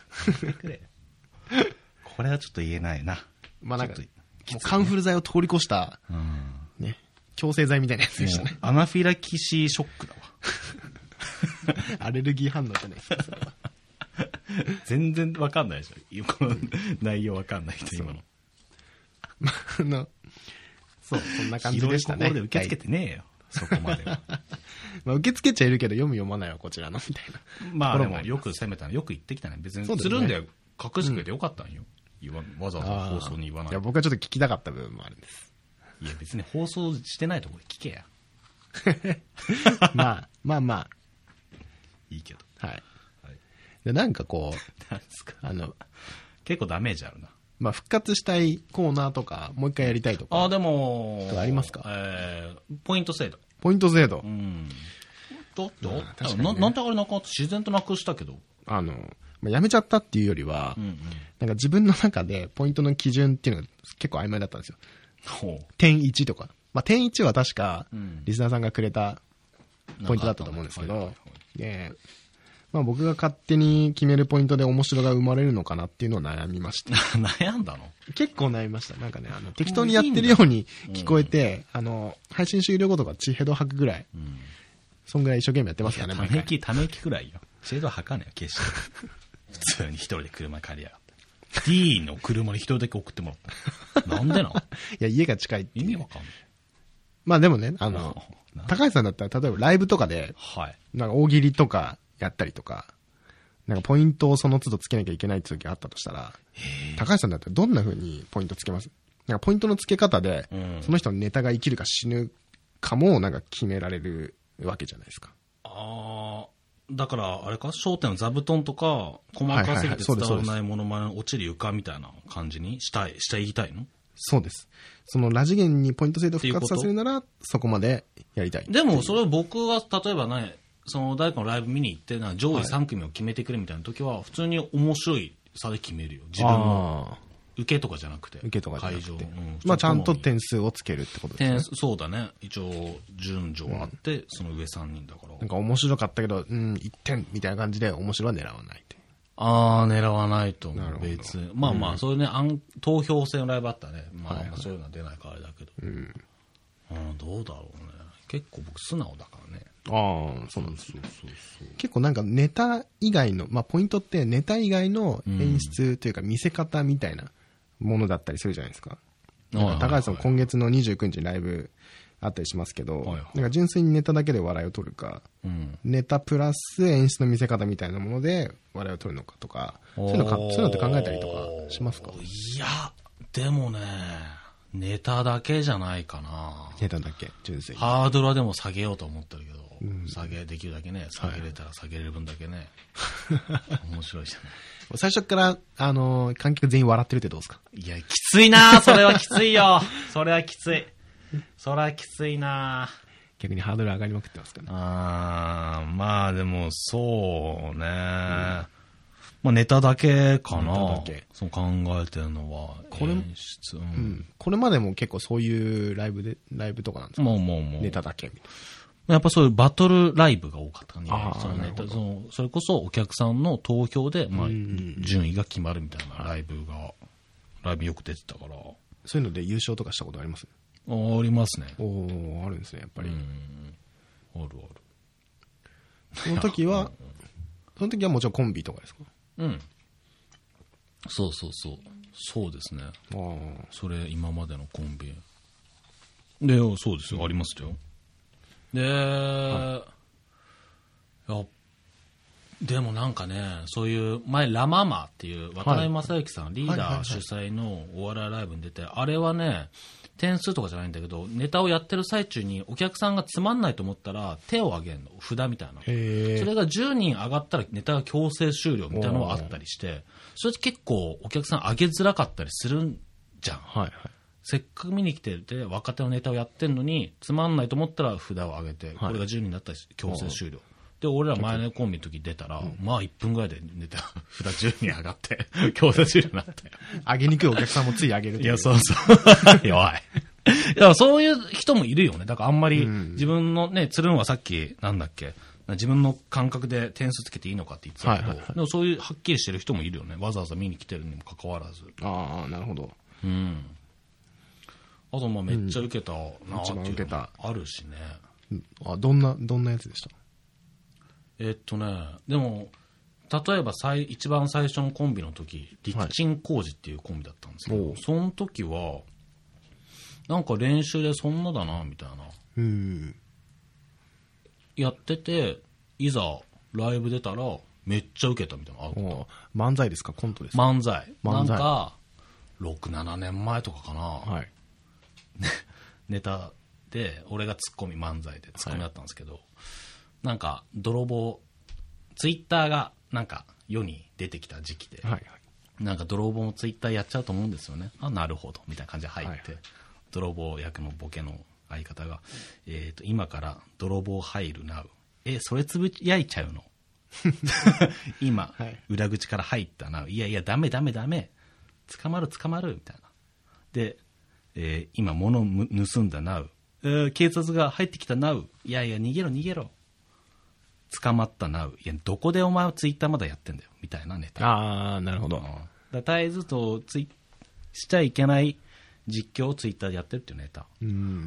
これはちょっと言えないな。 まあなんか、もうカンフル剤を通り越した、うん、ね、強制剤みたいなやつでしたね。 アナフィラキシーショックだわ。 アレルギー反応じゃないですか、それは。 全然わかんないでしょ。この内容わかんない人、今の。 まあ、あの、そう、そんな感じでしたね。 広い心で受け付けてねえよ。そこまでは。 まあ受け付けちゃいるけど読む読まないはこちらのみたいな。 まあでもよく攻めたの、よく言ってきたね。別にするんで隠してくれてよかったんよ。言わわざわざ放送に言わない。 いや、僕はちょっと聞きたかった部分もあるんです。 いや、別に放送してないところで聞けや。 まあ、まあまあ。 いいけど。 はい。はい、でなんかこう、 なんすか。 あの、 結構ダメージあるな。 まあ復活したいコーナーとか、もう一回やりたいとか。 ああ、でも、 とかありますか？ えー、ポイント制度。 ポイント制度。 うん。だって、まあ確かにね、な, なんであれなかった自然となくしたけど。 あの、まあ、やめちゃったっていうよりは、うんうん、なんか自分の中でポイントの基準っていうのが結構曖昧だったんですよ。 ほう。 点いちとか。まあ、点いちは確か、リスナーさんがくれたポイントだったと思うんですけど、で、まあ僕が勝手に決めるポイントで面白が生まれるのかなっていうのを悩みました。 悩んだの？ 結構悩みました。なんかね、あの、適当にやってるように聞こえて、うん、あの、配信終了後とか血ヘド吐くぐらい、うん、そんぐらい一生懸命やってますからね。 ため息、ため息くらいよ。血ヘド吐かねえよ、決して。普通に一人で車借りやがって。D の車に一人だけ送ってもらった。なんでなの？いや、家が近いっていう、ね。 意味わかんない。 まあでもね、あの、高橋さんだったら、例えばライブとかで、はい。なんか大喜利とかやったりとか、なんかポイントをその都度つけなきゃいけないって時があったとしたら、高橋さんだったらどんな風にポイントつけます？なんかポイントの付け方で、うん、その人のネタが生きるか死ぬかもなんか決められるわけじゃないですか。 ああ、だからあれか、笑点の座布団とか、細かすぎて伝わらないものまね落ちる床みたいな感じにしたい、していきたいの？ そうです。そのラジゲンにポイント制度復活させるなら、そこまでやりたい。 でもそれは僕が例えばね、その誰かのライブ見に行ってな上位さん組を決めてくれみたいな時は普通に面白い差で決めるよ。自分の受けとかじゃなくて。 受けとかじゃなくて。会場。 うん、 まあちゃんと点数をつけるってことですね。 点そうだね。一応順序あって、うん、その上さんにんだから。 なんか面白かったけど、うん、いってんみたいな感じで面白は狙わないって。 ああ、狙わないと思う。別。まあまあ、うん、そういうね、投票制のライブあったね。まあ、はいはい、そういうのは出ないからあれだけど。うん。うん、どうだろうね。結構僕素直だからね。 ああ、そうなんですよ。そうそうそう。結構なんかネタ以外の、まあポイントってネタ以外の演出というか見せ方みたいなものだったりするじゃないですか。うん、なんか高橋さん今月のにじゅうくにちにライブあったりしますけど、はいはい、なんか純粋にネタだけで笑いを取るか、うん、ネタプラス演出の見せ方みたいなもので笑いを取るのかとか、そういうのか、そういうのって考えたりとかしますか？ いや、でもね、ネタだけじゃないかな。 ネタだけ、純粋に。 ハードルはでも下げようと思ってるけど、うん、下げできるだけね、下げれたら下げれる分だけね。はい、面白いじゃない。 最初から、あのー、観客全員笑ってるってどうですか？ いや、きついなそれはきついよ。それはきつい。それはきついな逆にハードル上がりまくってますかね。 あー、まあでも、そうね、うん、まあネタだけかな。ネタだけ。そう考えてるのは、 これ、演出、うんうん。これまでも結構そういうライブで、ライブとかなんですか？ もうもうもう。 ネタだけみたいな。 やっぱそういうバトルライブが多かったね。そのね、そのそれこそお客さんの投票で、まあ、順位が決まるみたいなライブが、ライブよく出てたから。 そういうので優勝とかしたことあります？ ありますね。 おー、あるんですね、やっぱり。 あるある。 その時は、その時はもちろんコンビとかですか？ うん。そうそうそう。そうですね。ああ。それ、今までのコンビ。で、そうですよ。ありますよ。で、はい、いや、でもなんかね、そういう、前、ラママっていう渡辺正行さん、はい、リーダー主催のお笑いライブに出て、あれはね、点数とかじゃないんだけど、ネタをやってる最中にお客さんがつまんないと思ったら手を挙げるの、札みたいな。それがじゅうにん上がったらネタが強制終了みたいなのがあったりして、それ結構お客さん上げづらかったりするんじゃん。はいはい、せっかく見に来てて若手のネタをやってんのにつまんないと思ったら札を上げて、これがじゅうにんになったら強制終了。で、俺ら前のコンビの時出たら、うん、まあいっぷんぐらいでネタ、札じゅうにん上がって、強制終了になったよ。 上げにくいお客さんもつい上げるっていう。 いや、そうそう。弱い。いや、そういう人もいるよね。だからあんまり自分のね、つるんはさっき、なんだっけ、自分の感覚で点数つけていいのかって言ってたけど、はいはいはい、でもそういうはっきりしてる人もいるよね。わざわざ見に来てるにもかかわらず。 ああ、なるほど。 うん。あと、まあめっちゃ受けたなーっていうのもあるしね。 うん、あ、どんな、どんなやつでした？ えっとね、でも、例えば最一番最初のコンビの時、陸鎮工事っていうコンビだったんですけど、はい、その時は、なんか練習でそんなだな、みたいな。うん。やってて、いざライブ出たら、めっちゃ受けたみたいなのあった。 漫才ですか？コントですか？ 漫才。漫才。なんか、ろく、ななねんまえとかかな。はい。ネタで、俺がツッコミ漫才でツッコミだったんですけど、はい、なんか、泥棒、ツイッターが、なんか、世に出てきた時期で、はいはい、なんか泥棒もツイッターやっちゃうと思うんですよね。あ、なるほど、みたいな感じで入って、はいはい、泥棒役のボケの相方が、えっと、今から泥棒入るなう。え、それつぶやいちゃうの今、はい、裏口から入ったなう。いやいや、ダメダメダメ。捕まる捕まる、みたいな。で、えー、今物を盗んだなう。えー、警察が入ってきたなう。いやいや、逃げろ逃げろ。捕まったなう。いや、どこでお前はツイッターまだやってんだよ。みたいなネタ。 ああ、なるほど。うん、だ絶えずとツイしちゃいけない実況をツイッターでやってるっていうネタ。うん。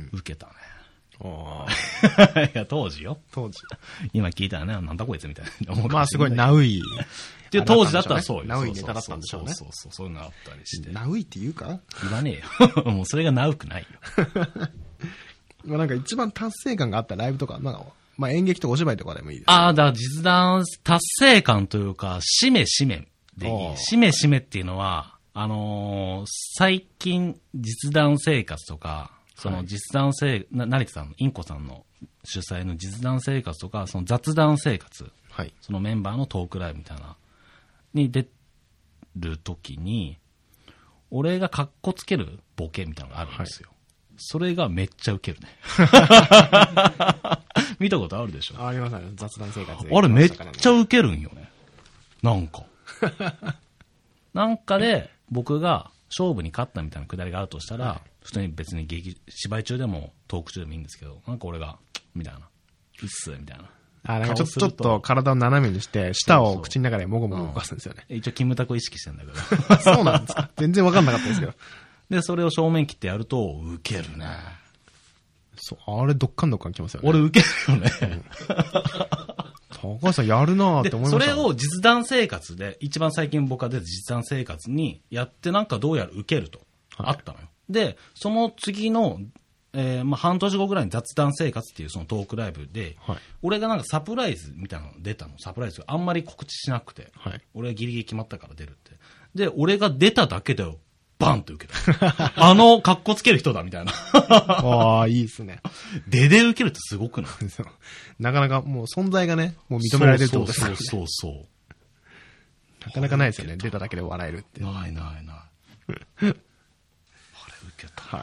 受けたね。ああ。いや、当時よ。 当時。 今聞いたらね、なんだこいつみたいな。 まあ、すごいナウイ。 っていう当時だったらそうよ。 ナウイネタだったんでしょうね。 そうそうそう。そういうのあったりして。 ナウイって言うか？ 言わねえよ。もうそれがナウくないよ。 まあなんか一番達成感があったライブとか、なんか、まあ演劇とかお芝居とかでもいいです、ね。 ああ、だから実弾達成感というか、しめしめでいい。しめしめっていうのは、あのー、最近実弾生活とか、その実弾生、な、成田さんの、インコさんの主催の実弾生活とか、その雑談生活、はい、そのメンバーのトークライブみたいな、に出るときに、俺がカッコつけるボケみたいなのがあるんですよ。はい、それがめっちゃウケるね。見たことあるでしょ？ ありますね。雑談生活。 あれめっちゃウケるんよね。なんか。なんかで僕が勝負に勝ったみたいなくだりがあるとしたら、はい、普通に別に劇芝居中でもトーク中でもいいんですけど、なんか俺が、みたいな。うっす、みたいな。 あ、なんかちょちょっと体を斜めにして、舌を口の中でもごもご動かすんですよね。 うん、一応キムタク意識してんだけど。 そうなんですか。全然わかんなかったですけど。 で、それを正面切ってやると、ウケるね。 そう、あれどっかんどっかんきますよね。 俺ウケるよね。うん、 高橋さんやるなーって思いました。 それを実弾生活で、一番最近僕が出た実弾生活にやってなんかどうやらウケると。はい、あったのよ。で、その次の、えー、まあ半年後ぐらいに雑談生活っていうそのトークライブで、はい、俺がなんかサプライズみたいなの出たの。サプライズがあんまり告知しなくて、はい、俺がギリギリ決まったから出るって。で、俺が出ただけでバンと受けた。あの、カッコつける人だみたいな。 ああ、いいですね。 でで受けるってすごくない？ なかなかもう存在がね、もう認められてるってことですね。 そうそうそうそう。 なかなかないですよね。出ただけで笑えるって。 ないないない。あれ受けた。はい。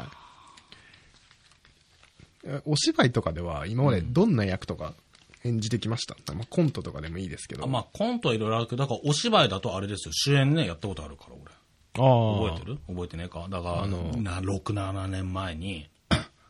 お芝居とかでは今までどんな役とか演じてきました？うん、まあ、コントとかでもいいですけど。 あ、まあコントはいろいろあるけど、だからお芝居だとあれですよ。主演ね、やったことあるから俺。ああ。覚えてる？覚えてねえか。だから、あの、ろく、ななねんまえに、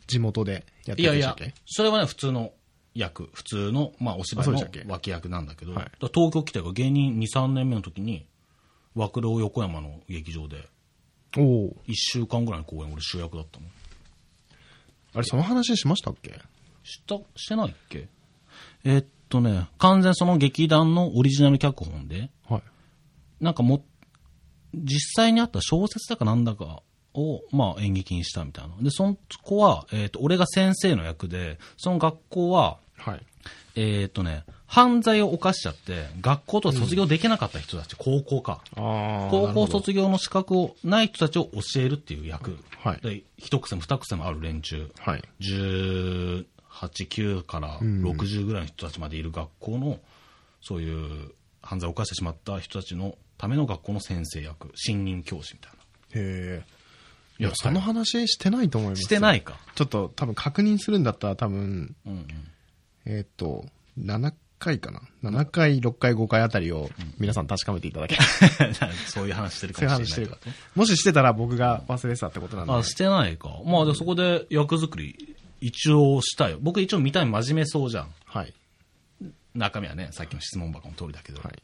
地元でやってるんでしたっけ？ いやいや、それはね、普通の役、普通の、まあ、お芝居の脇役なんだけど、はい、東京来てから芸人に、さんねんめの時に、枠郎横山の劇場で、おいっしゅうかんぐらいの公演、俺主役だったの。 あれ、その話しましたっけ？ した、してないっけ？えー、っとね、完全その劇団のオリジナル脚本で、はい、なんかも、実際にあった小説だかなんだかを、まあ、演劇にしたみたいな。で、その子は、えー、っと、俺が先生の役で、その学校は、はい、えー、っとね、犯罪を犯しちゃって、学校とか卒業できなかった人たち、うん、高校か。高校卒業の資格をない人たちを教えるっていう役。はい、で一癖も二癖もある連中。はい、じゅうはち、きゅうからろくじゅうぐらいの人たちまでいる学校の、そういう犯罪を犯してしまった人たちのための学校の先生役、新任教師みたいな。 へえ。いや、その話してないと思います。 してないか。 ちょっと多分確認するんだったら多分、うんうん、えー、っと、ななかいかな。ななかい、ろっかい、ごかいあたりを皆さん確かめていただけ。 そういう話してるかもしれない。そういう話してるか。 もししてたら僕が忘れてたってことなんで。 あ、してないか。まあでそこで役作り一応したよ。僕一応見た目真面目そうじゃん。はい。中身はね、さっきの質問箱の通りだけど。はい。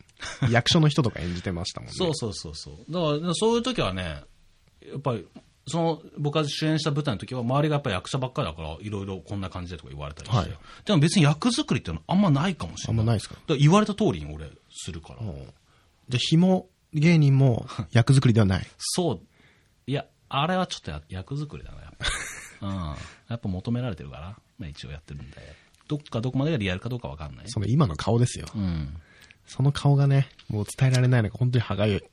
役所の人とか演じてましたもんね。 そうそうそうそう。だからそういう時はね、やっぱり、その僕が主演した舞台の時は周りがやっぱり役者ばっかりだからいろいろこんな感じでとか言われたりして、はい、でも別に役作りっていうのはあんまないかもしれない。 あんまないですか？ だから言われた通りに俺するから。 じゃあ紐芸人も役作りではない？ そう。いや、あれはちょっと役作りだな、やっぱ。うん。やっぱ求められてるから、まあ一応やってるんで。どっかどこまでがリアルかどうかわかんない。 その今の顔ですよ。うん。その顔がね、もう伝えられないのが本当に歯がゆい。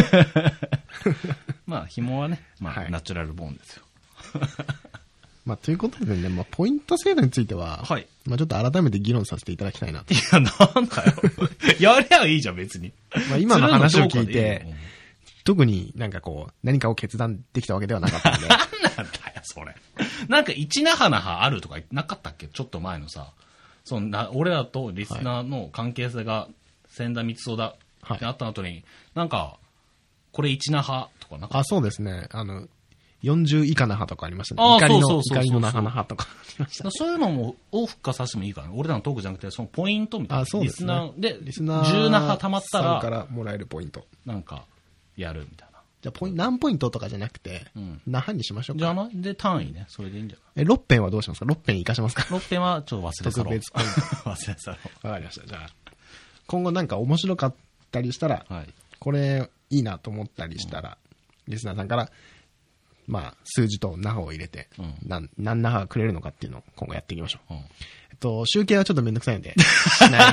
まあ、紐はね、まあ、はい、ナチュラルボーンですよ。 まあ、ということでね、まあ、ポイント制度については、はい。まあ、ちょっと改めて議論させていただきたいなと。 いや、なんだよ。やりゃいいじゃん、別に。 まあ、今の話を聞いて、いい特になんかこう、何かを決断できたわけではなかったんで。 なんなんだよ、それ。なんか、一那覇那覇あるとかなかったっけ？ちょっと前のさ、そんな、俺らとリスナーの関係性が、千田光雄だってあった後に、はい、なんか、これ一那覇とかなかった？ あ、そうですね。あの、よんじゅう以下那覇とかありましたね。怒りの、怒りの那覇那覇とかありました、ね。 そういうのも、を復活させてもいいからね。俺らのトークじゃなくて、そのポイントみたいな。 あ、そうですね。 リスナーで、 リスナーじゅう那覇溜まったら、 からもらえるポイント。 なんか、やるみたいな。 じゃあ、ポイント、何ポイントとかじゃなくて、うん、那覇にしましょうか。 じゃあな、で、単位ね。それでいいんじゃない？ え、ろっぺんはどうしますか？ ろっ ペン活かしますか？ ろっ ペンはちょっと忘れ去ろう。 特別ポイント。 忘れ去ろう。わかりました。じゃあ、今後なんか面白かったりしたら、はい、これいいなと思ったりしたら、うん、リスナーさんから、まあ、数字と那覇を入れて、うん、何、何那覇がくれるのかっていうのを今後やっていきましょう。うん、えっと、集計はちょっとめんどくさいので、しない、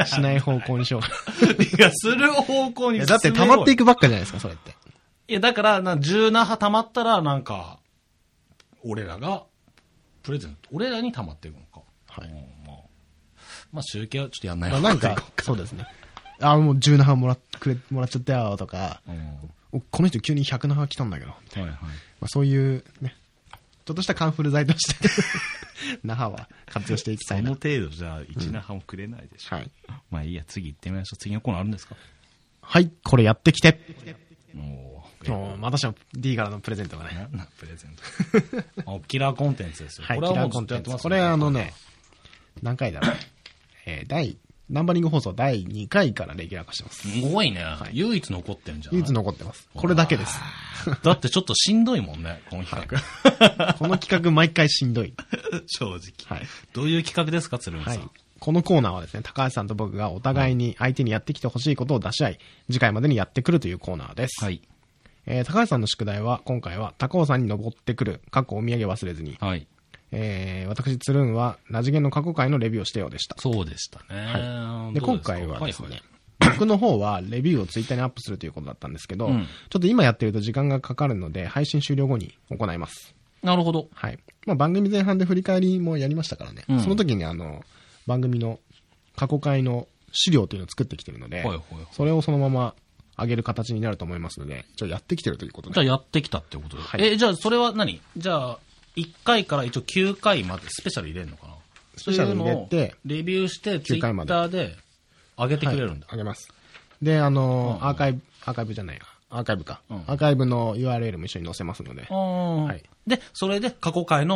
しない方向にしようかな。いや、する方向に。 だって溜まっていくばっかじゃないですか、それって。 いや、だから、な、じゅう那覇溜まったら、なんか、俺らが、プレゼント、俺らに溜まっていくのか。はい。まあ、まあ、集計はちょっとやんない方がいい。なんか、そうですね。あ、もうじゅう那覇もらっ、くれ、もらっちゃったよ、とか、うん、この人急にひゃく那覇来たんだけど、みたいな。はいはい。まあ、そういうね、ちょっとしたカンフル剤として那覇は活用していきたいな。 その程度じゃあいち那覇もくれないでしょ、うん、はい。まあいいや、次行ってみましょう。次のコーナーあるんですか？ はい、これやってきて。おー、私は D からのプレゼントがね。 なプレゼント。キラーコンテンツですよ。 はい、これはもうずっとやってます、ね。これはあのね、何回だろう。えー、第、ナンバリング放送だいにかいからレギュラー化してます。 すごいね。はい、唯一残ってんじゃん。 唯一残ってます。これだけです。 だってちょっとしんどいもんね、この企画。はい、この企画毎回しんどい。 正直。はい。どういう企画ですか、鶴見さん。はい。 このコーナーはですね、高橋さんと僕がお互いに相手にやってきてほしいことを出し合い、次回までにやってくるというコーナーです。はい。えー、高橋さんの宿題は、今回は高尾山に登ってくる、過去お土産忘れずに。はい。えー、私、つるんは、ラジゲンの過去回のレビューをしてようでした。 そうでしたね。 はい。で、今回はですね、はいはい、僕の方はレビューをツイッターにアップするということだったんですけど、うん、ちょっと今やってると時間がかかるので、配信終了後に行います。 なるほど。 はい。まあ、番組前半で振り返りもやりましたからね。うん、その時にあの、番組の過去回の資料というのを作ってきてるので、はいはいはい、それをそのまま上げる形になると思いますので、じゃあやってきてるということで。 じゃあやってきたってことで。はい、え、じゃあそれは何？じゃあ、いっかいから一応きゅうかいまでスペシャル入れるのかな？ スペシャル入れて、 レビューして、ツイッターで上げてくれるんだ。 はい、上げます。で、あのーうん、アーカイブ、アーカイブじゃないや。アーカイブか、うん。アーカイブの ユーアールエル も一緒に載せますので。 はい。で、それで過去回の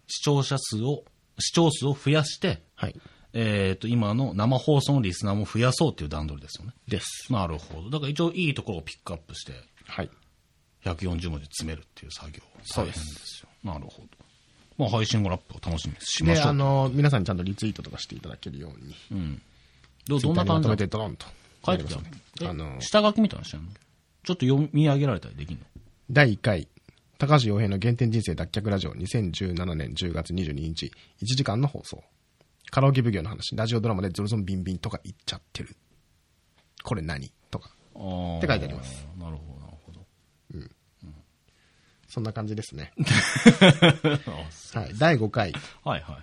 視聴者数を、視聴数を増やして、はい。えっと、今の生放送のリスナーも増やそうっていう段取りですよね。 です。 なるほど。だから一応いいところをピックアップして、 はい。 ひゃくよんじゅうもじ詰めるっていう作業。大変ですよ。なるほど。まあ、配信後ラップを楽しみにしましょう。 で、あの、皆さんにちゃんとリツイートとかしていただけるように。うん。 ど、どんな感じでまとめてドロンと。 書いてたの？あの、下書きみたいなのしてんの？ちょっと読み上げられたりできんの？ だいいっかい、高橋洋平の原点人生脱却ラジオにせんじゅうななねんじゅうがつにじゅうににち、いちじかんの放送。カラオケ奉行の話、ラジオドラマでゾロゾンビンビンとか言っちゃってる。これ何とか。って書いてあります。 なるほど、なるほど。うん。うん、 そんな感じですね。はい。だいごかい。 はいはい。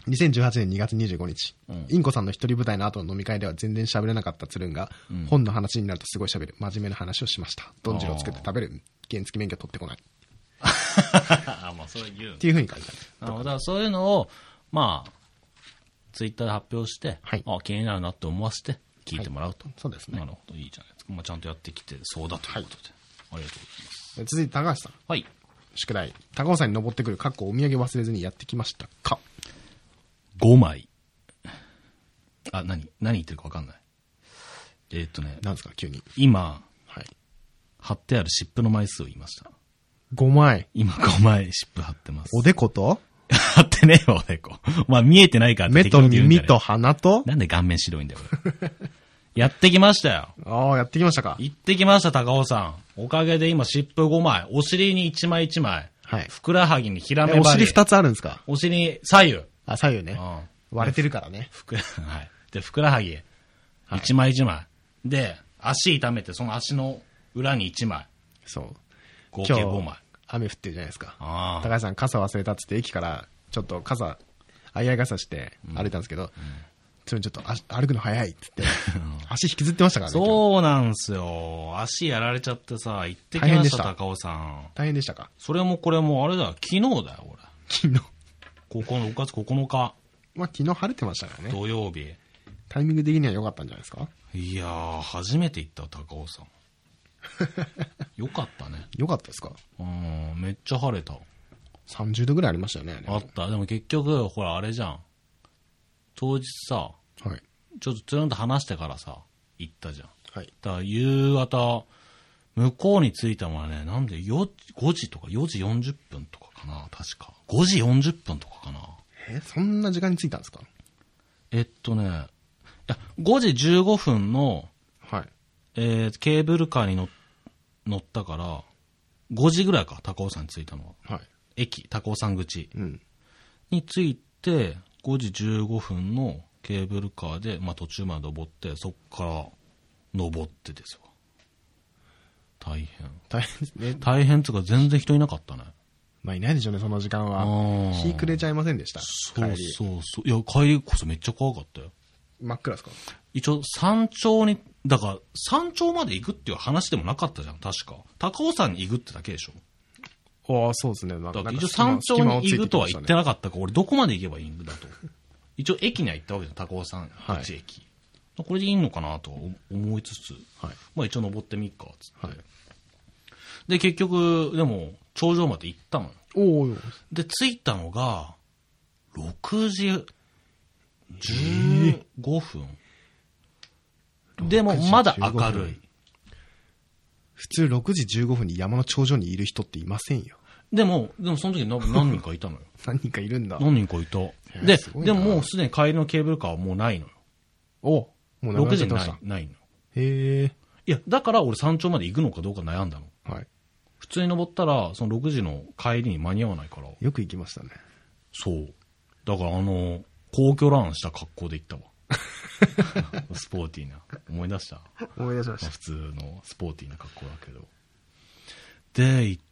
にせんじゅうはちねんにがつにじゅうごにち、うん、インコさんの一人舞台の後の飲み会では全然喋れなかったつるんが、うん、本の話になるとすごい喋る。真面目な話をしました。どん汁を作って食べる。原付免許取ってこない。 あ、まあそれ言う。 っていう風に書いてある。 だからそういうのを、まあ、ツイッターで発表して、はい、あ、気になるなって思わせて聞いてもらうと。はい、 そうですね。 なるほど、いいじゃないですか。まあちゃんとやってきて、そうだということで。はい、ありがとうございます。 続いて高橋さん。 はい。 宿題。高尾山に登ってくる、かっこお土産忘れずにやってきましたか？ ごまい。あ、何何言ってるか分かんない。えー、っとね。 何ですか急に。 今、はい。貼ってある湿布の枚数を言いました。 ごまい。 今ごまい湿布貼ってます。 おでこと？ 貼ってねえよ、おでこ。まあ見えてないからって目と耳と鼻と？ なんで顔面白いんだよ、やってきましたよ。 ああ、やってきましたか。 行ってきました、高尾さん。おかげで今湿布ごまい。お尻にいちまいいちまい。はい。ふくらはぎにひらめばり。 お尻ふたつあるんですか？ お尻に左右。 あ、左右ね。うん。割れてるからね。 ふくら、はい。で、ふくらはぎ。いちまいいちまい。で、足痛めて、その足の裏にいちまい。 そう。 合計ごまい。 雨降ってるじゃないですか。 あ高橋さん傘忘れたっつって駅からちょっと傘、あいあい傘して歩いたんですけど、うんうん、それちょっと歩くの早いっつって、足引きずってましたからね。 そうなんすよ。足やられちゃってさ、行ってきました、高尾さん。 大変でしたか？ それもこれもあれだよ、昨日だよ、俺。 昨日ここのろくがつここのか。 まあ昨日晴れてましたからね。 土曜日。 タイミング的には良かったんじゃないですか？ いやー、初めて行った、高尾さん。よかったね。 よかったですか？ うん、めっちゃ晴れた。 さんじゅうどぐらいありましたよね。 あった。でも結局、ほら、あれじゃん。当日さ、はい。ちょっとつるんと話してからさ、行ったじゃん。はい。だから夕方、向こうに着いたのはね、なんでよごじとかよじよんじゅっぷんとかかな、確か。ごじよんじゅっぷんとかかな。 え、そんな時間に着いたんですか？ えっとね、いや、ごじじゅうごふんの、はい。えー、ケーブルカーに乗乗ったから、ごじぐらいか、高尾山に着いたのは。はい。駅、高尾山口。うん。に着いて、ごじじゅうごふんのケーブルカーで、まあ途中まで登って、そっから登ってですよ。大変。 大変ですね。 大変つうか全然人いなかったね。 まあいないでしょうね、その時間は。日暮れちゃいませんでした。 そうそうそう。いや、帰りこそめっちゃ怖かったよ。 真っ暗ですか？一応山頂に、だから山頂まで行くっていう話でもなかったじゃん、確か。高尾山に行くってだけでしょ。 ああ、そうですね。 だから一応山頂に行くとは言ってなかったから、俺どこまで行けばいいんだと。一応駅には行ったわけじゃん、高尾山口駅。はい、これでいいのかなと思いつつ、はい、まあ一応登ってみっか、つって。はい、で、結局、でも、頂上まで行ったのよ。 おー。 で、着いたのが、ろくじじゅうごふん。えー、でも、まだ明るい。 普通ろくじじゅうごふんに山の頂上にいる人っていませんよ。 でも、でもその時何人かいたのよ。 何人かいるんだ。 何人かいた。で、でももうすでに帰りのケーブルカーはもうないのよ。 お、もうろくじにない、ないの。 へえ。 いや、だから俺山頂まで行くのかどうか悩んだの。はい。普通に登ったら、そのろくじの帰りに間に合わないから。 よく行きましたね。 そう。だからあの、皇居ランした格好で行ったわ。スポーティーな。思い出した思い出しました。 まあ、普通のスポーティーな格好だけど。で、行って、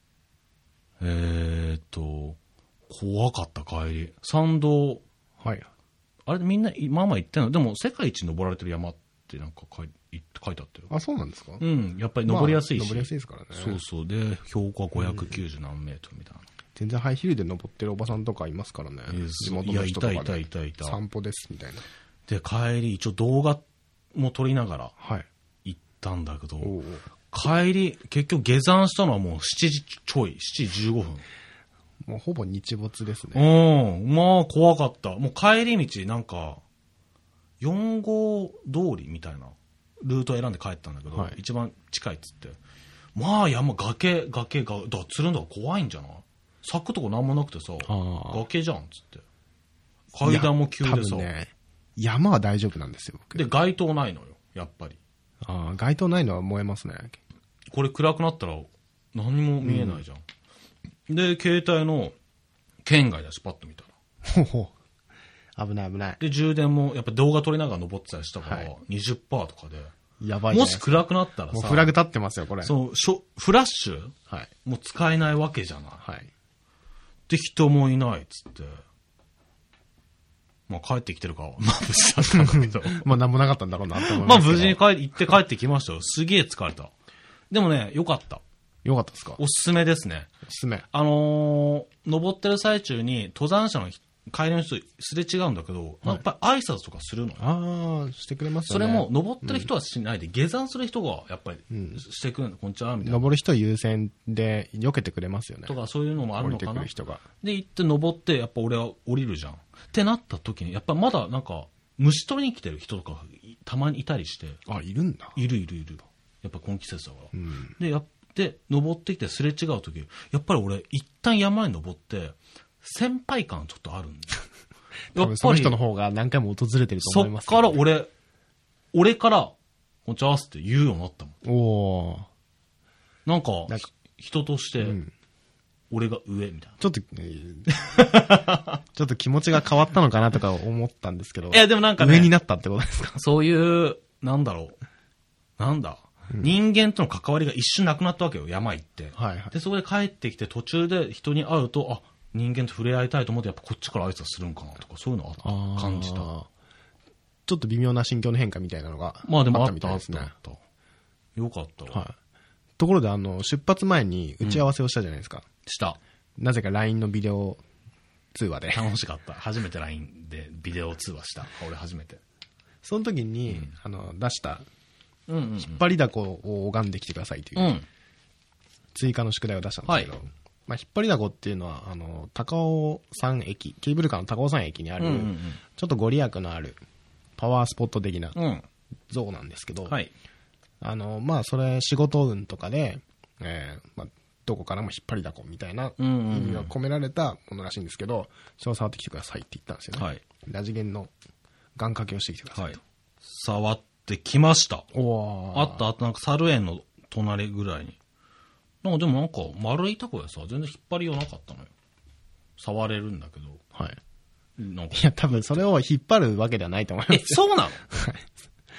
えーっと、怖かった帰り。参道。はい。あれみんな、まあまあ行ってんの？でも世界一登られてる山ってなんか書い書いてあったよ。 あ、そうなんですか？ うん。やっぱり登りやすいし。まあ、 登りやすいですからね。 そうそう。で、標高はごひゃくきゅうじゅうなんメートルみたいな。 全然ハイヒールで登ってるおばさんとかいますからね。地元の人とかで。いや、いたいたいたいた。散歩ですみたいな。 で、帰り、一応動画も撮りながら行ったんだけど、はい、帰り、結局下山したのはもうしちじちょい、しちじじゅうごふん。 もうほぼ日没ですね。 うん。まあ、怖かった。もう帰り道、なんか、よん号通りみたいなルート選んで帰ったんだけど、はい、一番近いっつって。まあ、山、崖、崖が、だからつるんだから怖いんじゃない？咲くとこなんもなくてさ、崖じゃんっつって。階段も急でさ。 ね、山は大丈夫なんですよ。 で、街灯ないのよ、やっぱり。 ああ、街灯ないのは燃えますね。 これ暗くなったら何も見えないじゃん。うん、で、携帯の圏外だし、パッと見たら。 ほほ。危ない危ない。 で、充電もやっぱ動画撮りながら登ってたりしたから、はい、にじゅっパーセント とかで。 やばいね。 もし暗くなったらさ。 もうフラグ立ってますよ、これ。 そう、しょフラッシュ、はい、もう使えないわけじゃない。はい。で、人もいないっつって。まあ帰ってきてるかは、まあ無事だったんだけど。 まあなんもなかったんだろうなって思いまますけど。 まあ無事に帰行って帰ってきましたよ。すげえ疲れた。でもね、よかった。 よかったですか？ おすすめですね。 おすすめ。 あのー、登ってる最中に登山者の帰りの人すれ違うんだけど、はい、やっぱり挨拶とかするのよ。 ああ、してくれますよね。 それも登ってる人はしないで、うん、下山する人がやっぱりしてくれるの、こんにちはみたいな。 登る人優先で避けてくれますよね。 とかそういうのもあるのかな。降りてくる人が。 で、行って登って、やっぱ俺は降りるじゃん。ってなった時に、やっぱまだなんか、虫取りに来てる人とかたまにいたりして。 あ、いるんだ。 いるいるいる。やっぱこの季節だから。うん、で、やって登ってきてすれ違う時、やっぱり俺一旦山に登って、先輩感ちょっとあるんだよ。 やっぱりその人の方が何回も訪れてると思います、ね、 そっから俺、俺から、こんにちはって言うようになったもん。 おー。 なんか、なんか人として、うん、俺が上みたいな。 ちょっと、ちょっと気持ちが変わったのかなとか思ったんですけど。 いや、でもなんかね。 上になったってことですか？ そういう、なんだろう。なんだ。うん、人間との関わりが一瞬なくなったわけよ、山行って。はいはい。で、そこで帰ってきて途中で人に会うと、あ、人間と触れ合いたいと思ってやっぱこっちから挨拶するんかなとかそういうのあ感じた。ちょっと微妙な心境の変化みたいなのがまあでもあったみたいですね。あったあった。よかったわ。はい。 ところであの出発前に打ち合わせをしたじゃないですか。うん、 した。 なぜか ライン のビデオ通話で。 楽しかった。初めて ライン でビデオ通話した。俺初めて。 その時に、うん、あの出した、うんうんうん、引っ張りだこを拝んできてくださいという、うん、追加の宿題を出したんですけど。はい、まあ、引っ張りだこっていうのは、あの、高尾山駅、ケーブルカーの高尾山駅にある、うんうんうん、ちょっとご利益のあるパワースポット的な像なんですけど、うんはい、あの、まあ、それ仕事運とかで、えー、まあ、どこからも引っ張りだこみたいな意味が込められたものらしいんですけど、それを触ってきてくださいって言ったんですよね。はい、ラジゲンの願掛けをしてきてくださいと。はい、 触ってきました。おー。あったあった、なんか猿園の隣ぐらいに。なんかでもなんか丸いタコでさ、全然引っ張りようなかったのよ。触れるんだけど。はい。 なんかいや、多分それを引っ張るわけではないと思います。 え、そうなの？はい。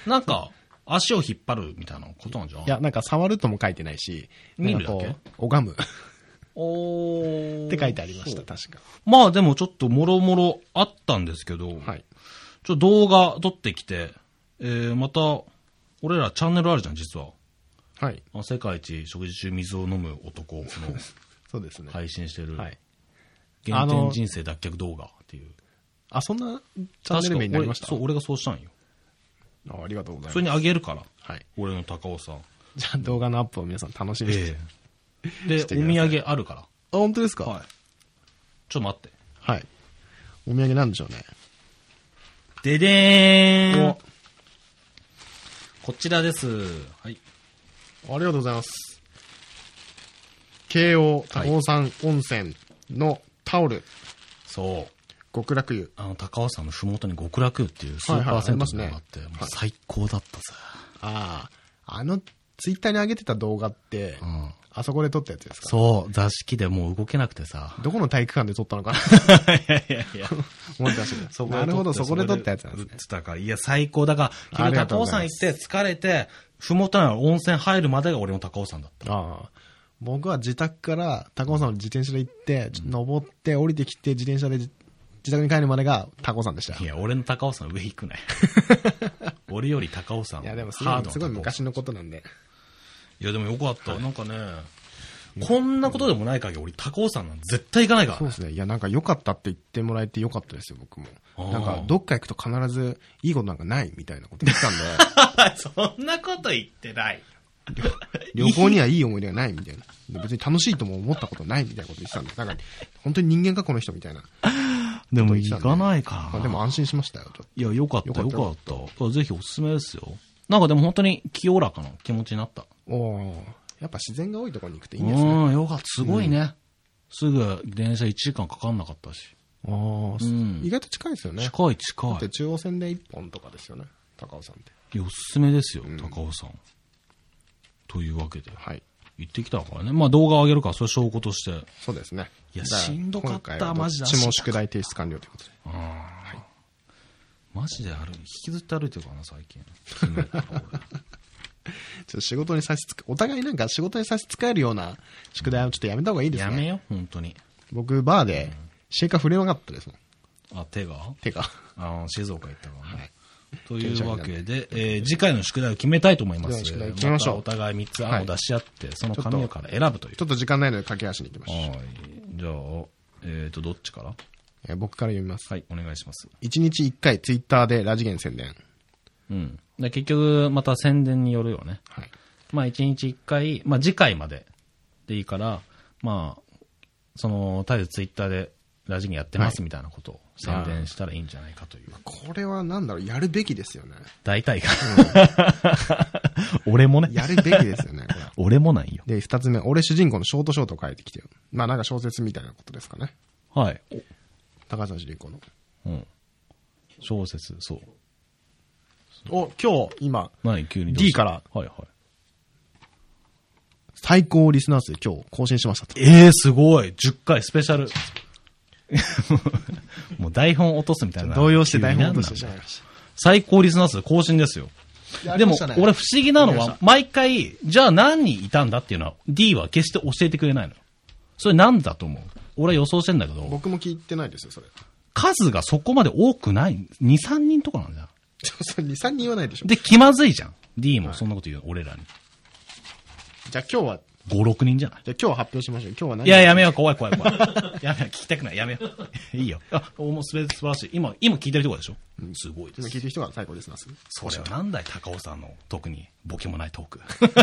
なんか、足を引っ張るみたいなことなんじゃん？ いや、なんか触るとも書いてないし、 見るだけ？ 拝む。 おー。 って書いてありました、確か。 まあでもちょっともろもろあったんですけど、はい。ちょっと動画撮ってきて、えー、また、俺らチャンネルあるじゃん、実は。はい。世界一食事中水を飲む男のそうですね。 配信してる。はい。原点人生脱却動画っていう。 あ、そんなチャンネル名になりました？ そう、俺がそうしたんよ。 あ、ありがとうございます。 それにあげるから。はい。俺の高尾さん。 じゃあ動画のアップを皆さん楽しみにして。 えー、で、お土産あるから。あ、 本当ですか？ はい。ちょっと待って。 はい。お土産なんでしょうね。 ででーん。お。こちらです。はい。 ありがとうございます。京王高尾山温泉のタオル。はい、そう。極楽湯。 あの、高尾山のふもとに極楽湯っていうスーパー銭湯があって、もう最高だったぜ。 ああ、あの、ツイッターに上げてた動画って、うん、あそこで撮ったやつですか？ そう、座敷でもう動けなくてさ。 どこの体育館で撮ったのかないやいやいや。思ってましたけど。なるほど、そこで撮ったやつなんですね。 だから、いや、最高。だから、君高尾山行って疲れて、ふもとの温泉入るまでが俺の高尾山だった。ああ。 僕は自宅から高尾山の自転車で行って、うん、登って降りてきて自転車で自宅に帰るまでが高尾山でした。 いや、俺の高尾山上行くね。俺より高尾山。 いや、でもすごい、すごい昔のことなんで。 いや、でもよかった。はい、なんかね、こんなことでもない限り俺高尾山なんて絶対行かないから、ね。 そうですね。いや、なんか良かったって言ってもらえて良かったですよ、僕も。なんか、どっか行くと必ずいいことなんかないみたいなこと言ってたんで。 そんなこと言ってない。 旅行にはいい思い出がないみたいな。別に楽しいとも思ったことないみたいなこと言ってたんで、なんか、本当に人間かこの人みたいな。 でも行かないかな。 でも安心しましたよ。 いや、よかった、よかった。ぜひおすすめですよ。なんかでも本当に清らかな気持ちになった。 おー。やっぱ自然が多いところに行くといいんですね。 うん、よかった。すごいね。うん、すぐ電車いちじかんかかんなかったし。 ああ、うん、意外と近いですよね。 近い近い。だって中央線でいっぽんとかですよね。高尾山って。 いや、おすすめですよ、うん、高尾山。というわけで。はい。行ってきたからね。まあ動画を上げるから、それ証拠として。 そうですね。 いや、しんどかった、マジで。 どっちも宿題提出完了ということで。ああ。 はい。マジで歩い、引きずって歩いてるからな、最近。 ちょっと仕事に差し支え、お互いなんか仕事に差し支えるような宿題はちょっとやめた方がいいですね。 やめよ、本当に。 僕、バーで、シェイカー触れなかったですもん。 あ、手が手が。 ああ、静岡行ったからね。はい。というわけで、えー、次回の宿題を決めたいと思います。 宿題決めましょう。 またお互いみっつ案を出し合って、はい、その紙から選ぶという。 ちょっと時間ないので駆け足に行きましょう。はい。 じゃあ、えっと、どっちからえー、僕から読みます。 はい、お願いします。 いちにちいっかいツイッターでラジゲン宣伝。 うん。で結局、また宣伝によるよね。はい。まあ、いちにちいっかい、まあ、次回まででいいから、まあ、その、絶えずツイッターでラジゲンやってますみたいなことを宣伝したらいいんじゃないかという。 これはなんだろう、やるべきですよね。 大体が。うん、俺もね。 やるべきですよね、これ。 俺もないよ。 で、二つ目、俺主人公のショートショートを書いてきてよ。まあ、なんか小説みたいなことですかね。 はい。 高橋さん主人公の。 うん。小説、そう。 お、今日、今、 何急に D から、 はいはい。 最高リスナー数今日更新しましたと。 ええー、すごい。じゅっかいスペシャル。もう台本落とすみたいな。 動揺して台本落としてしまいました。 最高リスナー数更新ですよ。でも、俺不思議なのは、毎回、じゃあ何人いたんだっていうのは、D は決して教えてくれないの。それなんだと思う？俺は予想してんだけど。 僕も聞いてないですよ、それ。 数がそこまで多くない。に、さんにんとかなんじゃん。 それに、さんにんはないでしょ。 で、気まずいじゃん。D もそんなこと言う、はい、俺らに。 じゃあ今日は、 ご、ろくにんじゃない？ じゃあ今日発表しましょう。今日は何？ いや、やめよう。怖い怖い怖い。やめよう。聞きたくない。やめよう。いいよ。あ、もう素晴らしい。今、今聞いてるとこでしょ？うん、すごいです。 今聞いてる人が最高ですな。 それはなんだい、高尾さんの特にボケもないトーク。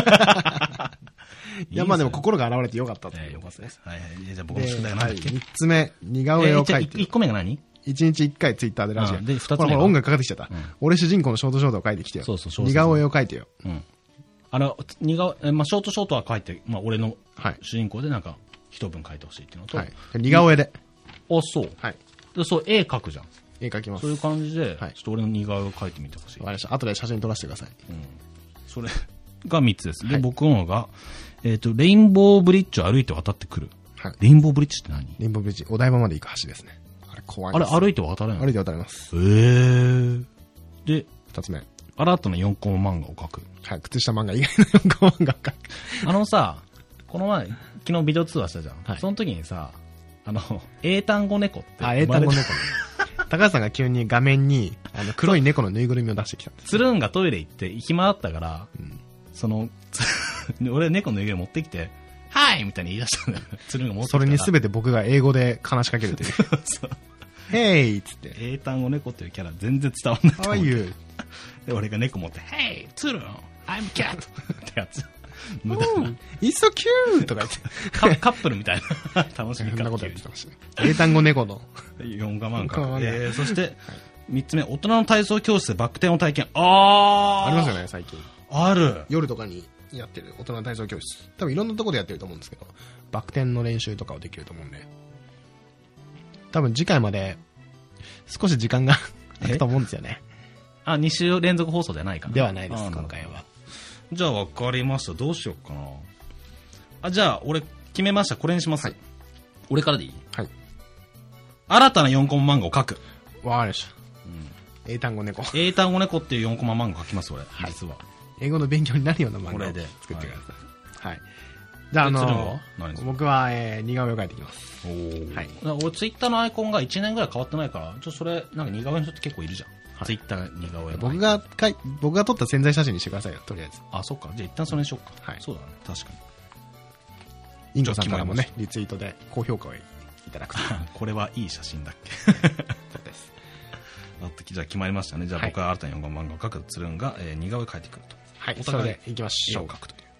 いや、まあでも心が現れてよかったという。 よかったです。はいはい。じゃあ僕の宿題が何だっけ？ みっつめ、似顔絵を描いて。 いっこめが何？ 一日一回ツイッターでラジオ。 で、二つ目。 これ音楽かかってきちゃった。俺主人公のショートショートを描いてきてよ。そうそう、似顔絵を描いてよ。うん。 あの、似顔絵、まあショートショートは描いて、まあ俺の主人公でなんか一文描いてほしいっていうのと。はい。 似顔絵で。 あ、そう。はい。で、そう、絵描くじゃん。 絵描きます。 そういう感じで、ちょっと俺の似顔絵を描いてみてほしい。 わかりました。後で写真撮らせてください。うん。 それがみっつです。で、僕のが、えっと、レインボーブリッジを歩いて渡ってくる。はい。レインボーブリッジって何？ レインボーブリッジ、お台場まで行く橋ですね。あれ怖いです。 あれ歩いて渡れないの？ 歩いて渡れます。 へー。で、 二つ目。 新たなよんコマ漫画を描く。 はい、靴下漫画以外のよんコマ漫画を描く。 あのさ、この前、昨日ビデオ通話したじゃん。はい。その時にさ、あの、英単語猫って。 あ、英単語猫ね。高橋さんが急に画面に、あの、黒い猫のぬいぐるみを出してきたんです。 つるんがトイレ行って、暇だったから、うん、その、俺猫のぬいぐるみ持ってきて、はいみたいに言い出したんだよ。つるんが持ってきた。 それにすべて僕が英語で話しかけるという。そう。ヘイっつって。 英単語猫っていうキャラ全然伝わんないと思う。 How are you? で、俺が猫持って、ヘイつるん I'm cat! ってやつ。 無駄な。It's so cute! とか言ってカ。カップルみたいな。楽しみ方。 そんなことやってました。英単語猫の。 よんコマ漫画。えー、そして、みっつめ、大人の体操教室でバク転を体験。あーありますよね、最近。 ある。 夜とかにやってる大人の体操教室。多分いろんなところでやってると思うんですけど、バク転の練習とかをできると思うんで。多分次回まで、少し時間が空くと思うんですよね。 あ、に週連続放送じゃないかな。 ではないです、今回は。 じゃあ分かりました。どうしようかな。あ、じゃあ俺決めました。これにします。はい、俺からでいい？はい。新たなよんコマ漫画を書く。 わかりました。うん。英単語猫。 英単語猫っていうよんコマ漫画を書きます、俺。はい、実は。 英語の勉強になるような漫画を作ってください。はい。はい、じゃあ、あのー、僕は、えー、似顔絵を描いていきます。おー。はい。 俺ツイッターのアイコンがいちねんぐらい変わってないから、ちょっとそれ、なんか似顔絵の人って結構いるじゃん。はい、ツイッター似顔絵。 僕がかい、僕が撮った宣材写真にしてくださいよ、とりあえず。 あ、そっか。じゃあ一旦それにしよっか。はい。そうだね。確かに。インコさんからもね、リツイートで高評価をいただくと。 これはいい写真だっけ？そうです。あと、じゃあ決まりましたね。じゃあ僕は新たによんコマ漫画を描くつるんが、えー、似顔絵描いてくると。 はい。それで行きましょう。 絵を描くという。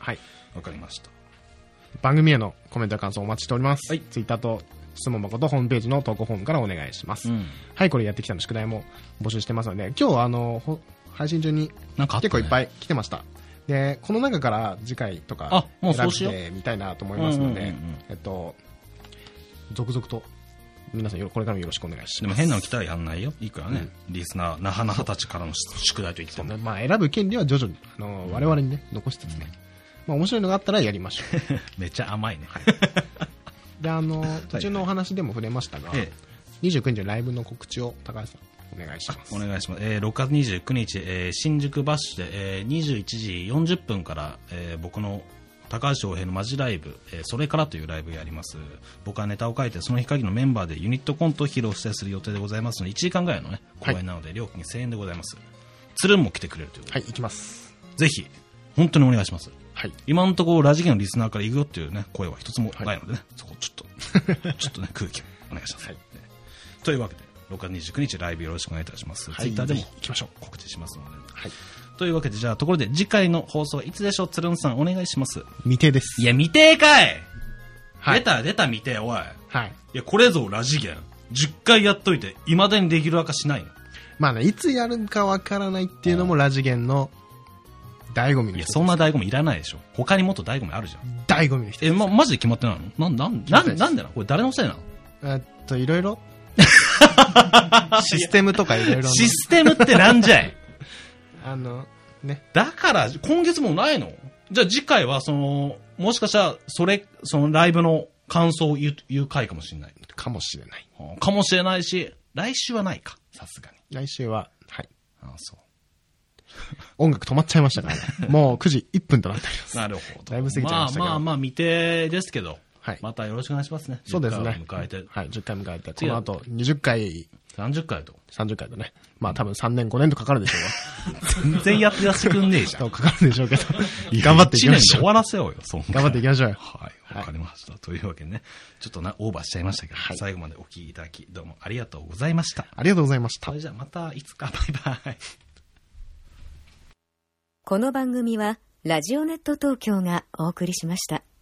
はい。 わかりました。 番組へのコメントや感想お待ちしております。 はい。 ツイッターと質問箱とホームページの投稿フォームからお願いします。うん、はい、これやってきたの宿題も募集してますので、今日あの、配信中に結構いっぱい来てました。で、この中から次回とか選んでみたいなと思いますので、えっと、続々と皆さんこれからもよろしくお願いします。 でも変なの来たらやんないよ。いくらね、うん、リスナー、なはなはたちからの宿題と言っても。 まあ選ぶ権利は徐々に、あの、我々にね、残しつつね。まあ面白いのがあったらやりましょう。 めっちゃ甘いね。はい、 で、あの、途中のお話でも触れましたが、はいはい、にじゅうくにちのライブの告知を高橋さん。お願いします。 お願いします。えー、ろくがつにじゅうくにち、えー、新宿バッシュで、えー、にじゅういちじよんじゅっぷんから、えー、僕の高橋翔平のマジライブ、えー、それからというライブをやります。僕はネタを書いてその日限りのメンバーでユニットコントを披露したりする予定でございますので、いちじかんぐらいのね公演なので料金せんえんでございます。つるんも来てくれるということで。 はい、行きます。 ぜひ本当にお願いします。 はい。 今のところラジゲのリスナーから行くよっていうね声は一つもないのでね、はい、そこちょっとちょっとね空気をお願いします。はい、というわけで。ろくがつにじゅうくにちライブよろしくお願いいたします。はい、ツイッターでも行きましょう。告知しますので。はい。というわけで、じゃあところで次回の放送はいつでしょう。つるんさんお願いします。 未定です。 いや未定かい。はい。出た出た未定おい。 はい。 いやこれぞラジゲンじゅっかいやっといて未だにできるわかしないの。 まあね、いつやるかわからないっていうのもラジゲンの醍醐味の一つ。 いやそんな醍醐味いらないでしょ。他にもっと醍醐味あるじゃん。 醍醐味の一つ。 えまマジで決まってないの？なんなんなんなんでなの？これ誰のせいなの？ えっといろいろ。システムとかいろいろ。 システムってなんじゃい。 あのね。 だから今月もないの？じゃあ次回はそのもしかしたらそれそのライブの感想を言う言う回かもしれない。 かもしれない。 かもしれないし来週はないかさすがに。 来週ははい。 ああそう。 音楽止まっちゃいましたからね。もうくじいっぷんとなっております。 なるほど。 だいぶ過ぎちゃいましたけど。 まあまあまあ未定ですけど。はい、またよろしくお願いしますね。 そうですね。 じゅっかいを迎えて。 はい、じゅっかい迎えて。この後、にじゅっかい。 さんじゅっかいと。 さんじゅっかいとね。まあ多分さんねんごねんとかかるでしょうが。全然やってらしてくんねえじゃん。 かかるでしょうけど。頑張っていきましょう。いちねんで終わらせようよ、そんな。 頑張っていきましょうよ。 はい、わかりました。というわけでね、ちょっとな、オーバーしちゃいましたけど、はい、最後までお聞きいただき、どうもありがとうございました。 ありがとうございました。 それじゃあまたいつか、バイバイ。 この番組は、ラジオネット東京がお送りしました。